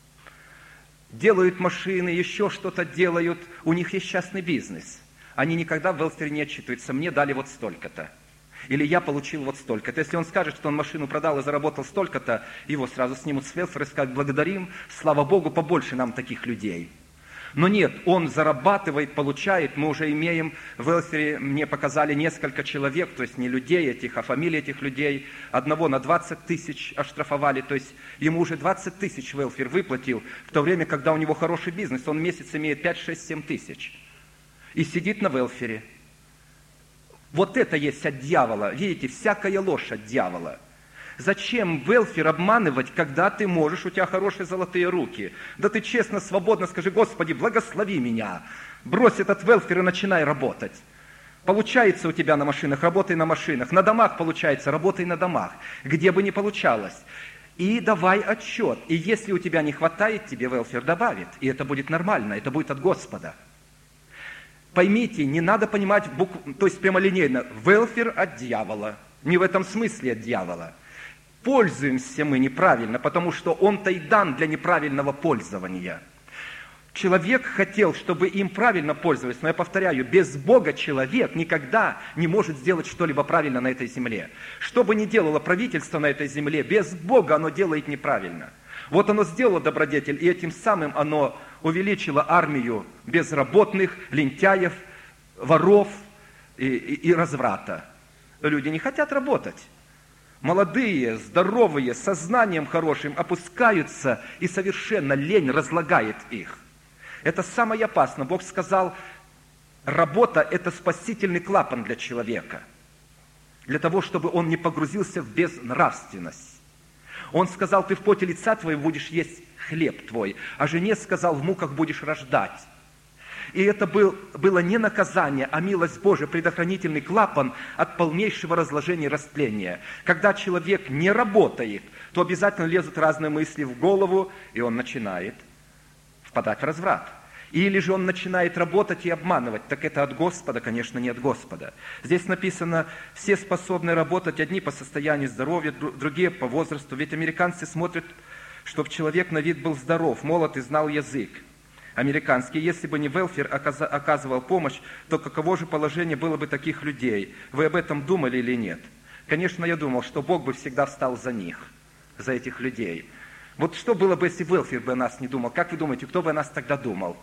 Делают машины, еще что-то делают, у них есть частный бизнес. Они никогда в велфере не отчитываются, мне дали вот столько-то. Или я получил вот столько-то. Если он скажет, что он машину продал и заработал столько-то, его сразу снимут с велфера и скажут, благодарим, слава Богу, побольше нам таких людей. Но нет, он зарабатывает, получает. Мы уже имеем в велфере, мне показали несколько человек, то есть не людей этих, а фамилии этих людей. Одного на двадцать тысяч оштрафовали, то есть ему уже двадцать тысяч велфер выплатил, в то время, когда у него хороший бизнес, он в месяц имеет пять, шесть, семь тысяч. И сидит на велфере. Вот это есть от дьявола. Видите, всякая ложь от дьявола. Зачем велфер обманывать, когда ты можешь, у тебя хорошие золотые руки? Да ты честно, свободно скажи, Господи, благослови меня. Брось этот велфер и начинай работать. Получается у тебя на машинах, работай на машинах. На домах получается, работай на домах. Где бы ни получалось. И давай отчет. И если у тебя не хватает, тебе велфер добавит. И это будет нормально, это будет от Господа. Поймите, не надо понимать, букв... то есть прямолинейно, велфер от дьявола. Не в этом смысле от дьявола. Пользуемся мы неправильно, потому что он-то и дан для неправильного пользования. Человек хотел, чтобы им правильно пользовались, но я повторяю, без Бога человек никогда не может сделать что-либо правильно на этой земле. Что бы ни делало правительство на этой земле, без Бога оно делает неправильно. Вот оно сделало добродетель, и этим самым оно увеличило армию безработных, лентяев, воров и, и, и разврата. Люди не хотят работать. Молодые, здоровые, с сознанием хорошим опускаются, и совершенно лень разлагает их. Это самое опасное. Бог сказал, работа – это спасительный клапан для человека, для того, чтобы он не погрузился в безнравственность. Он сказал, ты в поте лица твоего будешь есть хлеб твой, а жене сказал, в муках будешь рождать. И это был, было не наказание, а милость Божия, предохранительный клапан от полнейшего разложения и растления. Когда человек не работает, то обязательно лезут разные мысли в голову, и он начинает впадать в разврат. Или же он начинает работать и обманывать, так это от Господа, конечно, не от Господа. Здесь написано, все способны работать, одни по состоянию здоровья, другие по возрасту. Ведь американцы смотрят, чтобы человек на вид был здоров, молод и знал язык американский. Если бы не велфер оказывал помощь, то каково же положение было бы таких людей? Вы об этом думали или нет? Конечно, я думал, что Бог бы всегда встал за них, за этих людей. Вот что было бы, если велфер бы о нас не думал? Как вы думаете, кто бы о нас тогда думал?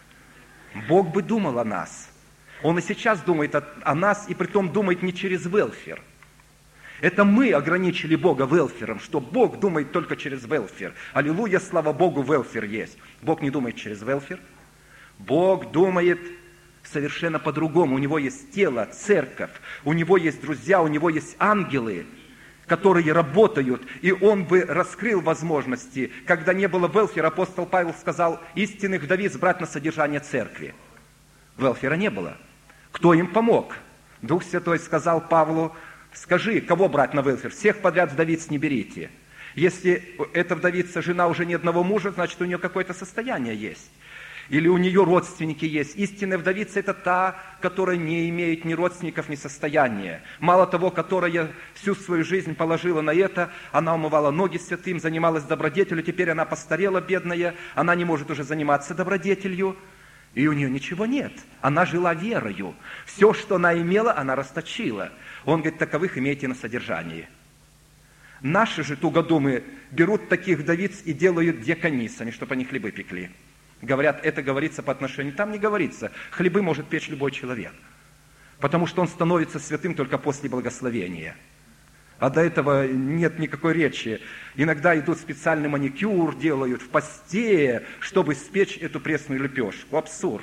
Бог бы думал о нас. Он и сейчас думает о, о нас, и притом думает не через велфер. Это мы ограничили Бога велфером, что Бог думает только через велфер. Аллилуйя, слава Богу, велфер есть. Бог не думает через велфер. Бог думает совершенно по-другому. У Него есть тело, церковь, у Него есть друзья, у Него есть ангелы, которые работают, и Он бы раскрыл возможности. Когда не было велфера, апостол Павел сказал, истинных вдовиц брать на содержание церкви. Велфера не было. Кто им помог? Дух Святой сказал Павлу, скажи, кого брать на велфер? Всех подряд вдовиц не берите. Если эта вдовица, жена уже ни одного мужа, значит, у нее какое-то состояние есть. Или у нее родственники есть. Истинная вдовица – это та, которая не имеет ни родственников, ни состояния. Мало того, которая всю свою жизнь положила на это, она умывала ноги святым, занималась добродетелью, теперь она постарела, бедная, она не может уже заниматься добродетелью, и у нее ничего нет. Она жила верою. Все, что она имела, она расточила. Он говорит, таковых имейте на содержании. Наши же тугодумы берут таких вдовиц и делают диаконисами, чтобы они хлебы пекли. Говорят, это говорится по отношению. Там не говорится. Хлебы может печь любой человек. Потому что он становится святым только после благословения. А до этого нет никакой речи. Иногда идут специальный маникюр, делают в посте, чтобы спечь эту пресную лепешку. Абсурд.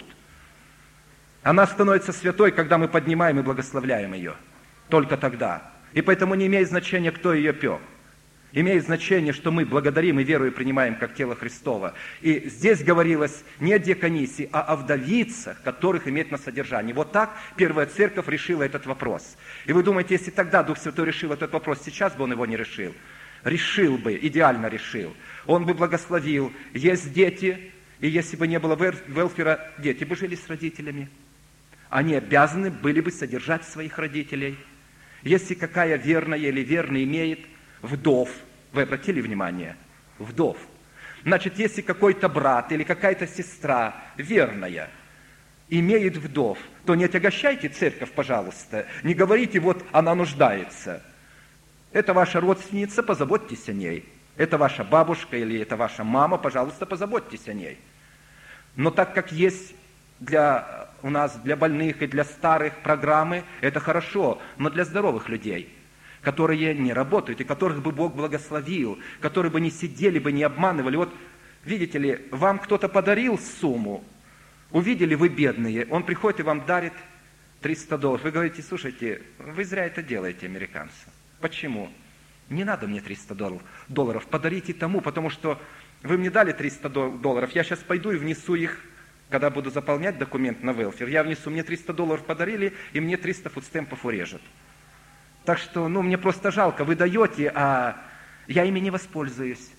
Она становится святой, когда мы поднимаем и благословляем ее. Только тогда. И поэтому не имеет значения, кто ее пек. Имеет значение, что мы благодарим и верою принимаем как тело Христово. И здесь говорилось не о диаконисии, а о вдовицах, которых имеет на содержании. Вот так Первая Церковь решила этот вопрос. И вы думаете, если тогда Дух Святой решил этот вопрос, сейчас бы Он его не решил? Решил бы, идеально решил. Он бы благословил. Есть дети, и если бы не было велфера, дети бы жили с родителями. Они обязаны были бы содержать своих родителей. Если какая верная или верный имеет вдов, вы обратили внимание? Вдов. Значит, если какой-то брат или какая-то сестра верная имеет вдов, то не отягощайте церковь, пожалуйста. Не говорите, вот она нуждается. Это ваша родственница, позаботьтесь о ней. Это ваша бабушка или это ваша мама, пожалуйста, позаботьтесь о ней. Но так как есть для, у нас для больных и для старых программы, это хорошо, но для здоровых людей, которые не работают, и которых бы Бог благословил, которые бы не сидели бы, не обманывали. Вот, видите ли, вам кто-то подарил сумму, увидели вы бедные, он приходит и вам дарит триста долларов. Вы говорите, слушайте, вы зря это делаете, американцы. Почему? Не надо мне триста долларов, подарите тому, потому что вы мне дали триста долларов, я сейчас пойду и внесу их, когда буду заполнять документ на велфер, я внесу, мне триста долларов подарили, и мне триста фудстемпов урежут. Так что, ну, мне просто жалко, вы даете, а я ими не воспользуюсь.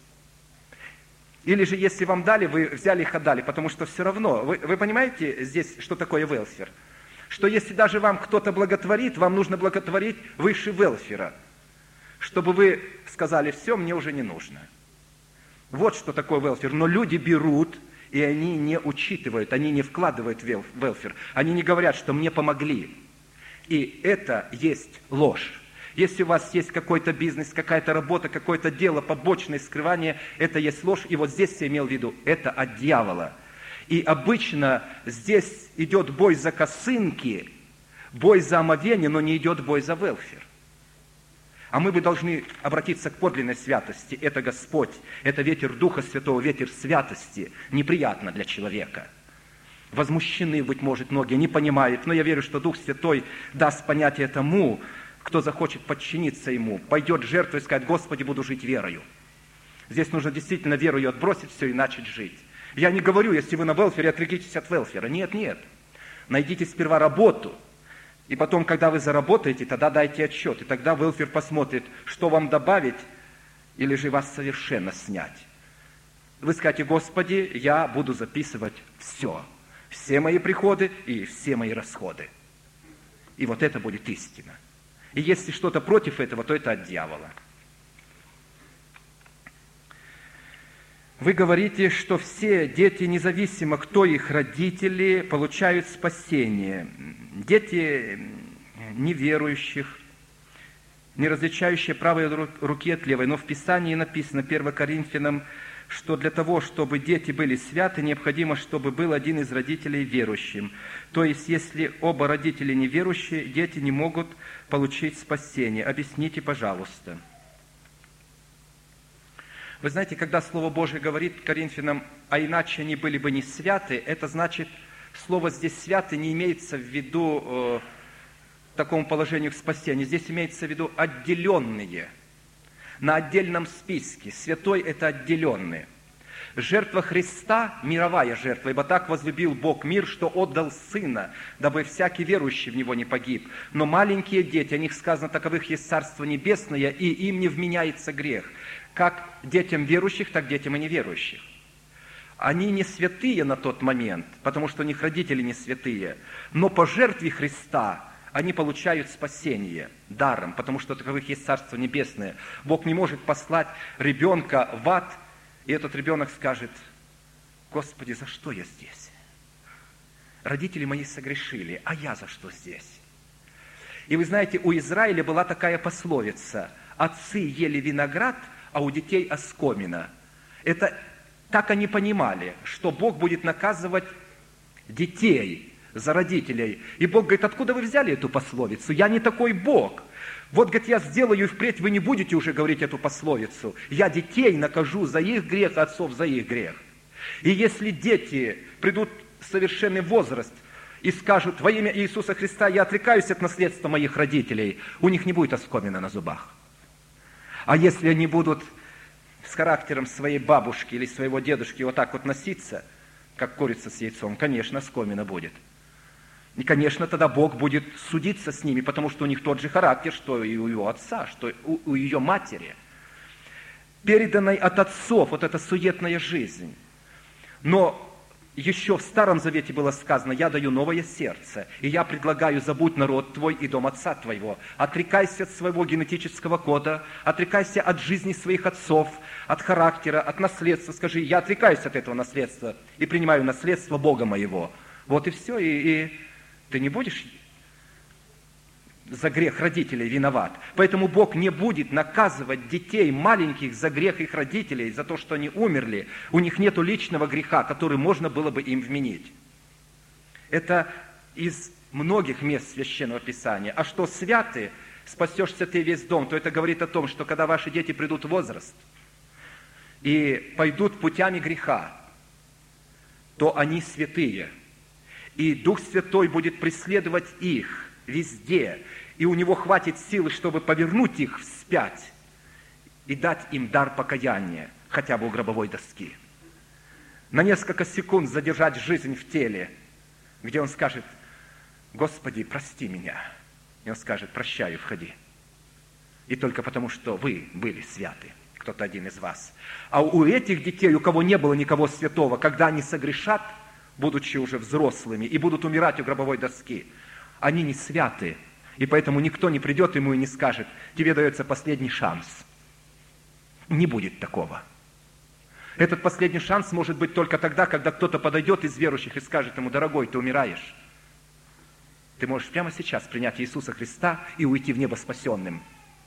Или же, если вам дали, вы взяли их, отдали, потому что все равно, вы, вы понимаете здесь, что такое велфер? Что если даже вам кто-то благотворит, вам нужно благотворить выше велфера, чтобы вы сказали, все, мне уже не нужно. Вот что такое велфер. Но люди берут, и они не учитывают, они не вкладывают в велфер, они не говорят, что мне помогли. И это есть ложь. Если у вас есть какой-то бизнес, какая-то работа, какое-то дело, побочное скрывание, это есть ложь. И вот здесь я имел в виду, это от дьявола. И обычно здесь идет бой за косынки, бой за омовение, но не идет бой за велфер. А мы бы должны обратиться к подлинной святости. Это Господь, это ветер Духа Святого, ветер святости. Неприятно для человека. Возмущены, быть может, многие, не понимают, но я верю, что Дух Святой даст понятие тому, кто захочет подчиниться Ему, пойдет жертвой и сказать, Господи, буду жить верою. Здесь нужно действительно верою отбросить все и начать жить. Я не говорю, если вы на велфере, отрекитесь от велфера. Нет, нет. Найдите сперва работу, и потом, когда вы заработаете, тогда дайте отчет, и тогда велфер посмотрит, что вам добавить, или же вас совершенно снять. Вы скажете, Господи, я буду записывать все. Все мои приходы и все мои расходы. И вот это будет истина. И если что-то против этого, то это от дьявола. Вы говорите, что все дети, независимо кто их родители, получают спасение. Дети неверующих, не различающие правой руки от левой. Но в Писании написано, первое Коринфянам, что для того, чтобы дети были святы, необходимо, чтобы был один из родителей верующим. То есть, если оба родителя неверующие, дети не могут получить спасение. Объясните, пожалуйста. Вы знаете, когда Слово Божие говорит Коринфянам, а иначе они были бы не святы, это значит, слово здесь «святы» не имеется в виду э, такому положению к спасению. Здесь имеется в виду отделенные. На отдельном списке. Святой – это отделенные. Жертва Христа – мировая жертва, ибо так возлюбил Бог мир, что отдал Сына, дабы всякий верующий в Него не погиб. Но маленькие дети, о них сказано, таковых есть Царство Небесное, и им не вменяется грех. Как детям верующих, так детям и неверующих. Они не святые на тот момент, потому что у них родители не святые, но по жертве Христа они получают спасение даром, потому что таковых есть Царство Небесное. Бог не может послать ребенка в ад, и этот ребенок скажет, Господи, за что я здесь? Родители мои согрешили, а я за что здесь? И вы знаете, у Израиля была такая пословица, отцы ели виноград, а у детей оскомина. Это так они понимали, что Бог будет наказывать детей за родителей. И Бог говорит, откуда вы взяли эту пословицу? Я не такой Бог. Вот, говорит, я сделаю, и впредь вы не будете уже говорить эту пословицу. Я детей накажу за их грех, отцов за их грех. И если дети придут в совершенный возраст и скажут, во имя Иисуса Христа я отрекаюсь от наследства моих родителей, у них не будет оскомина на зубах. А если они будут с характером своей бабушки или своего дедушки вот так вот носиться, как курица с яйцом, конечно, скомина будет. И, конечно, тогда Бог будет судиться с ними, потому что у них тот же характер, что и у его отца, что у, у ее матери. Переданной от отцов вот эта суетная жизнь. Но еще в Старом Завете было сказано: «Я даю новое сердце, и я предлагаю: забудь народ твой и дом отца твоего, отрекайся от своего генетического кода, отрекайся от жизни своих отцов, от характера, от наследства». Скажи: «Я отрекаюсь от этого наследства и принимаю наследство Бога моего». Вот и все, и, и ты не будешь за грех родителей виноват. Поэтому Бог не будет наказывать детей маленьких за грех их родителей, за то, что они умерли. У них нет личного греха, который можно было бы им вменить. Это из многих мест Священного Писания. А что святы, спасешься ты весь дом, то это говорит о том, что когда ваши дети придут в возраст и пойдут путями греха, то они святые. И Дух Святой будет преследовать их везде, и у Него хватит силы, чтобы повернуть их вспять и дать им дар покаяния, хотя бы у гробовой доски. На несколько секунд задержать жизнь в теле, где он скажет: «Господи, прости меня». И он скажет: «Прощаю, входи». И только потому, что вы были святы, кто-то один из вас. А у этих детей, у кого не было никого святого, когда они согрешат, будучи уже взрослыми, и будут умирать у гробовой доски, они не святы, и поэтому никто не придет ему и не скажет: «Тебе дается последний шанс». Не будет такого. Этот последний шанс может быть только тогда, когда кто-то подойдет из верующих и скажет ему: «Дорогой, ты умираешь. Ты можешь прямо сейчас принять Иисуса Христа и уйти в небо спасенным».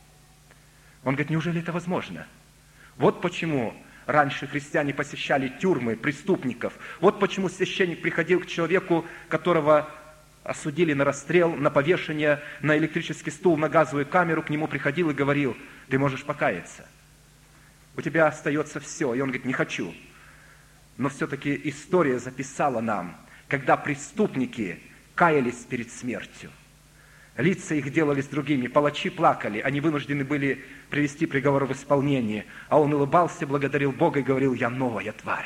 Он говорит: «Неужели это возможно?» Вот почему раньше христиане посещали тюрьмы преступников. Вот почему священник приходил к человеку, которого осудили на расстрел, на повешение, на электрический стул, на газовую камеру, к нему приходил и говорил: «Ты можешь покаяться. У тебя остается все». И он говорит: «Не хочу». Но все-таки история записала нам, когда преступники каялись перед смертью. Лица их делались другими, палачи плакали, они вынуждены были привести приговор в исполнение. А он улыбался, благодарил Бога и говорил: «Я новая тварь».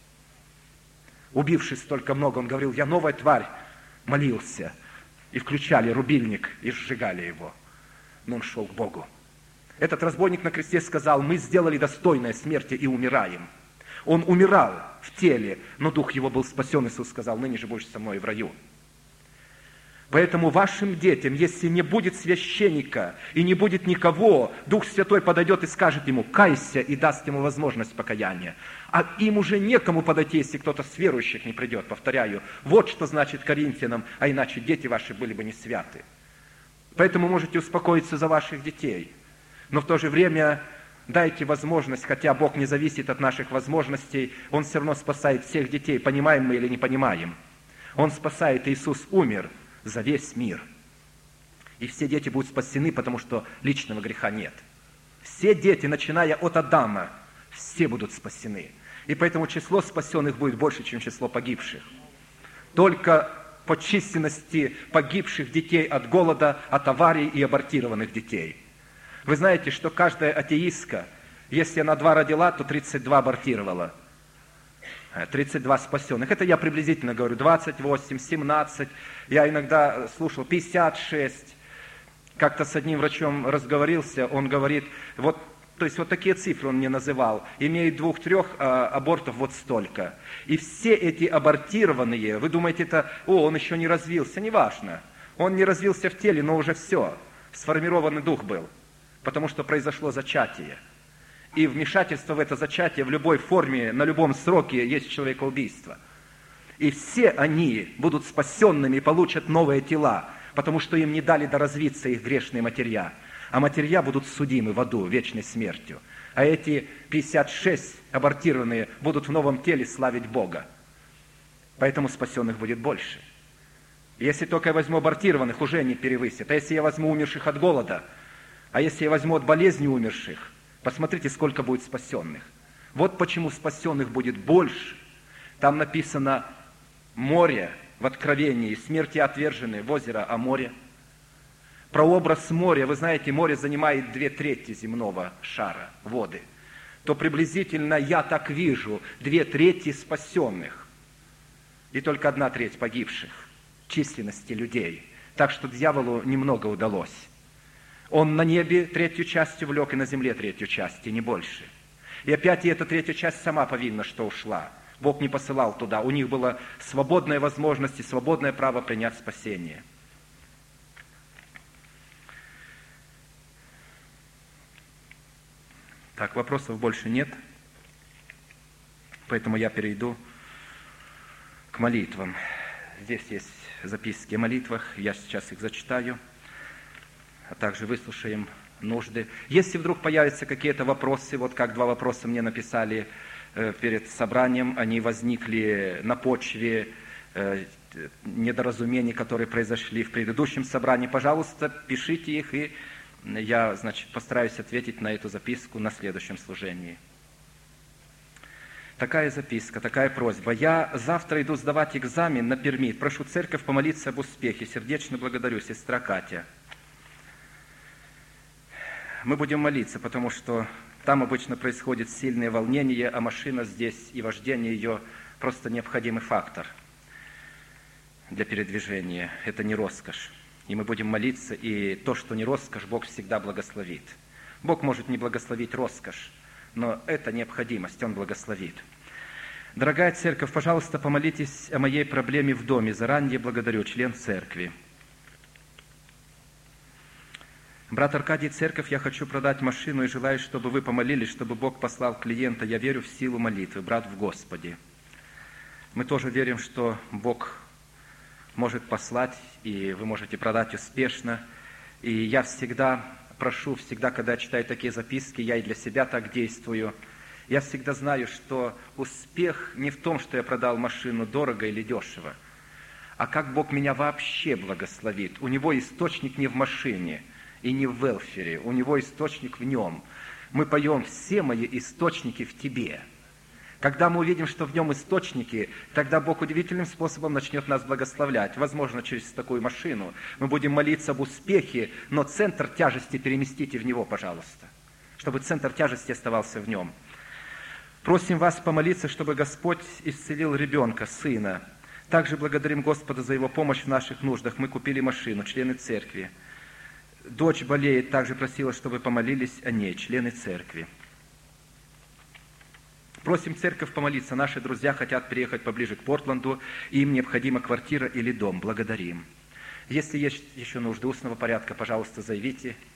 Убивший столько много, он говорил: «Я новая тварь». Молился, и включали рубильник, и сжигали его. Но он шел к Богу. Этот разбойник на кресте сказал: «Мы сделали достойное смерти и умираем». Он умирал в теле, но дух его был спасен. Иисус сказал: «Ныне же будешь со мной в раю». Поэтому вашим детям, если не будет священника и не будет никого, Дух Святой подойдет и скажет ему: «Кайся», и даст ему возможность покаяния. А им уже некому подойти, если кто-то с верующих не придет. Повторяю, вот что значит Коринфянам, а иначе дети ваши были бы не святы. Поэтому можете успокоиться за ваших детей, но в то же время дайте возможность, хотя Бог не зависит от наших возможностей, Он все равно спасает всех детей, понимаем мы или не понимаем. Он спасает, Иисус умер за весь мир. И все дети будут спасены, потому что личного греха нет. Все дети, начиная от Адама, все будут спасены. И поэтому число спасенных будет больше, чем число погибших. Только по численности погибших детей от голода, от аварий и абортированных детей. Вы знаете, что каждая атеистка, если она два родила, то тридцать два абортировала. тридцать два спасенных. Это я приблизительно говорю. двадцать восемь, семнадцать. Я иногда слушал пятьдесят шесть. Как-то с одним врачом разговорился. Он говорит, вот, то есть вот такие цифры он мне называл. Имеет двух-трех а, абортов вот столько. И все эти абортированные, вы думаете, это, о, он еще не развился. Неважно. Он не развился в теле, но уже все. Сформированный дух был. Потому что произошло зачатие. И вмешательство в это зачатие в любой форме, на любом сроке есть человекоубийство. И все они будут спасенными и получат новые тела, потому что им не дали доразвиться их грешные матерья. А матерья будут судимы в аду вечной смертью. А эти пятьдесят шесть абортированные будут в новом теле славить Бога. Поэтому спасенных будет больше. Если только я возьму абортированных, уже не перевысит. А если я возьму умерших от голода, а если я возьму от болезни умерших, посмотрите, сколько будет спасенных. Вот почему спасенных будет больше. Там написано море в Откровении, смерти отверженные в озеро, а море. прообраз моря. Вы знаете, море занимает две трети земного шара, воды. То приблизительно я так вижу две трети спасенных и только одна треть погибших численности людей. Так что дьяволу немного удалось. Он на небе третью часть увлек и на земле третью часть, и не больше. И опять и эта третья часть сама повинна, что ушла. Бог не посылал туда. У них была свободная возможность и свободное право принять спасение. Так, вопросов больше нет. Поэтому я перейду к молитвам. Здесь есть записки о молитвах. Я сейчас их зачитаю. А также выслушаем нужды. Если вдруг появятся какие-то вопросы, вот как два вопроса мне написали э, перед собранием, они возникли на почве э, недоразумений, которые произошли в предыдущем собрании, пожалуйста, пишите их, и я, значит, постараюсь ответить на эту записку на следующем служении. Такая записка, такая просьба. Я завтра иду сдавать экзамен на пермит. Прошу церковь помолиться об успехе. Сердечно благодарю, сестра Катя. Мы будем молиться, потому что там обычно происходит сильное волнение, а машина здесь и вождение ее просто необходимый фактор для передвижения. Это не роскошь. И мы будем молиться, и то, что не роскошь, Бог всегда благословит. Бог может не благословить роскошь, но это необходимость, Он благословит. Дорогая церковь, пожалуйста, помолитесь о моей проблеме в доме. Заранее благодарю, член церкви. Брат Аркадий, церковь, я хочу продать машину и желаю, чтобы вы помолились, чтобы Бог послал клиента. Я верю в силу молитвы, брат в Господе. Мы тоже верим, что Бог может послать, и вы можете продать успешно. И я всегда прошу, всегда, когда я читаю такие записки, я и для себя так действую. Я всегда знаю, что успех не в том, что я продал машину дорого или дешево, а как Бог меня вообще благословит. У Него источник не в машине и не в велфере, у Него источник в Нем. Мы поем «Все мои источники в Тебе». Когда мы увидим, что в Нем источники, тогда Бог удивительным способом начнет нас благословлять. Возможно, через такую машину. Мы будем молиться об успехе, но центр тяжести переместите в Него, пожалуйста, чтобы центр тяжести оставался в Нем. Просим вас помолиться, чтобы Господь исцелил ребенка, сына. Также благодарим Господа за Его помощь в наших нуждах. Мы купили машину, члены церкви. Дочь болеет, также просила, чтобы помолились о ней, члены церкви. Просим церковь помолиться. Наши друзья хотят переехать поближе к Портленду, и им необходима квартира или дом. Благодарим. Если есть еще нужды устного порядка, пожалуйста, заявите.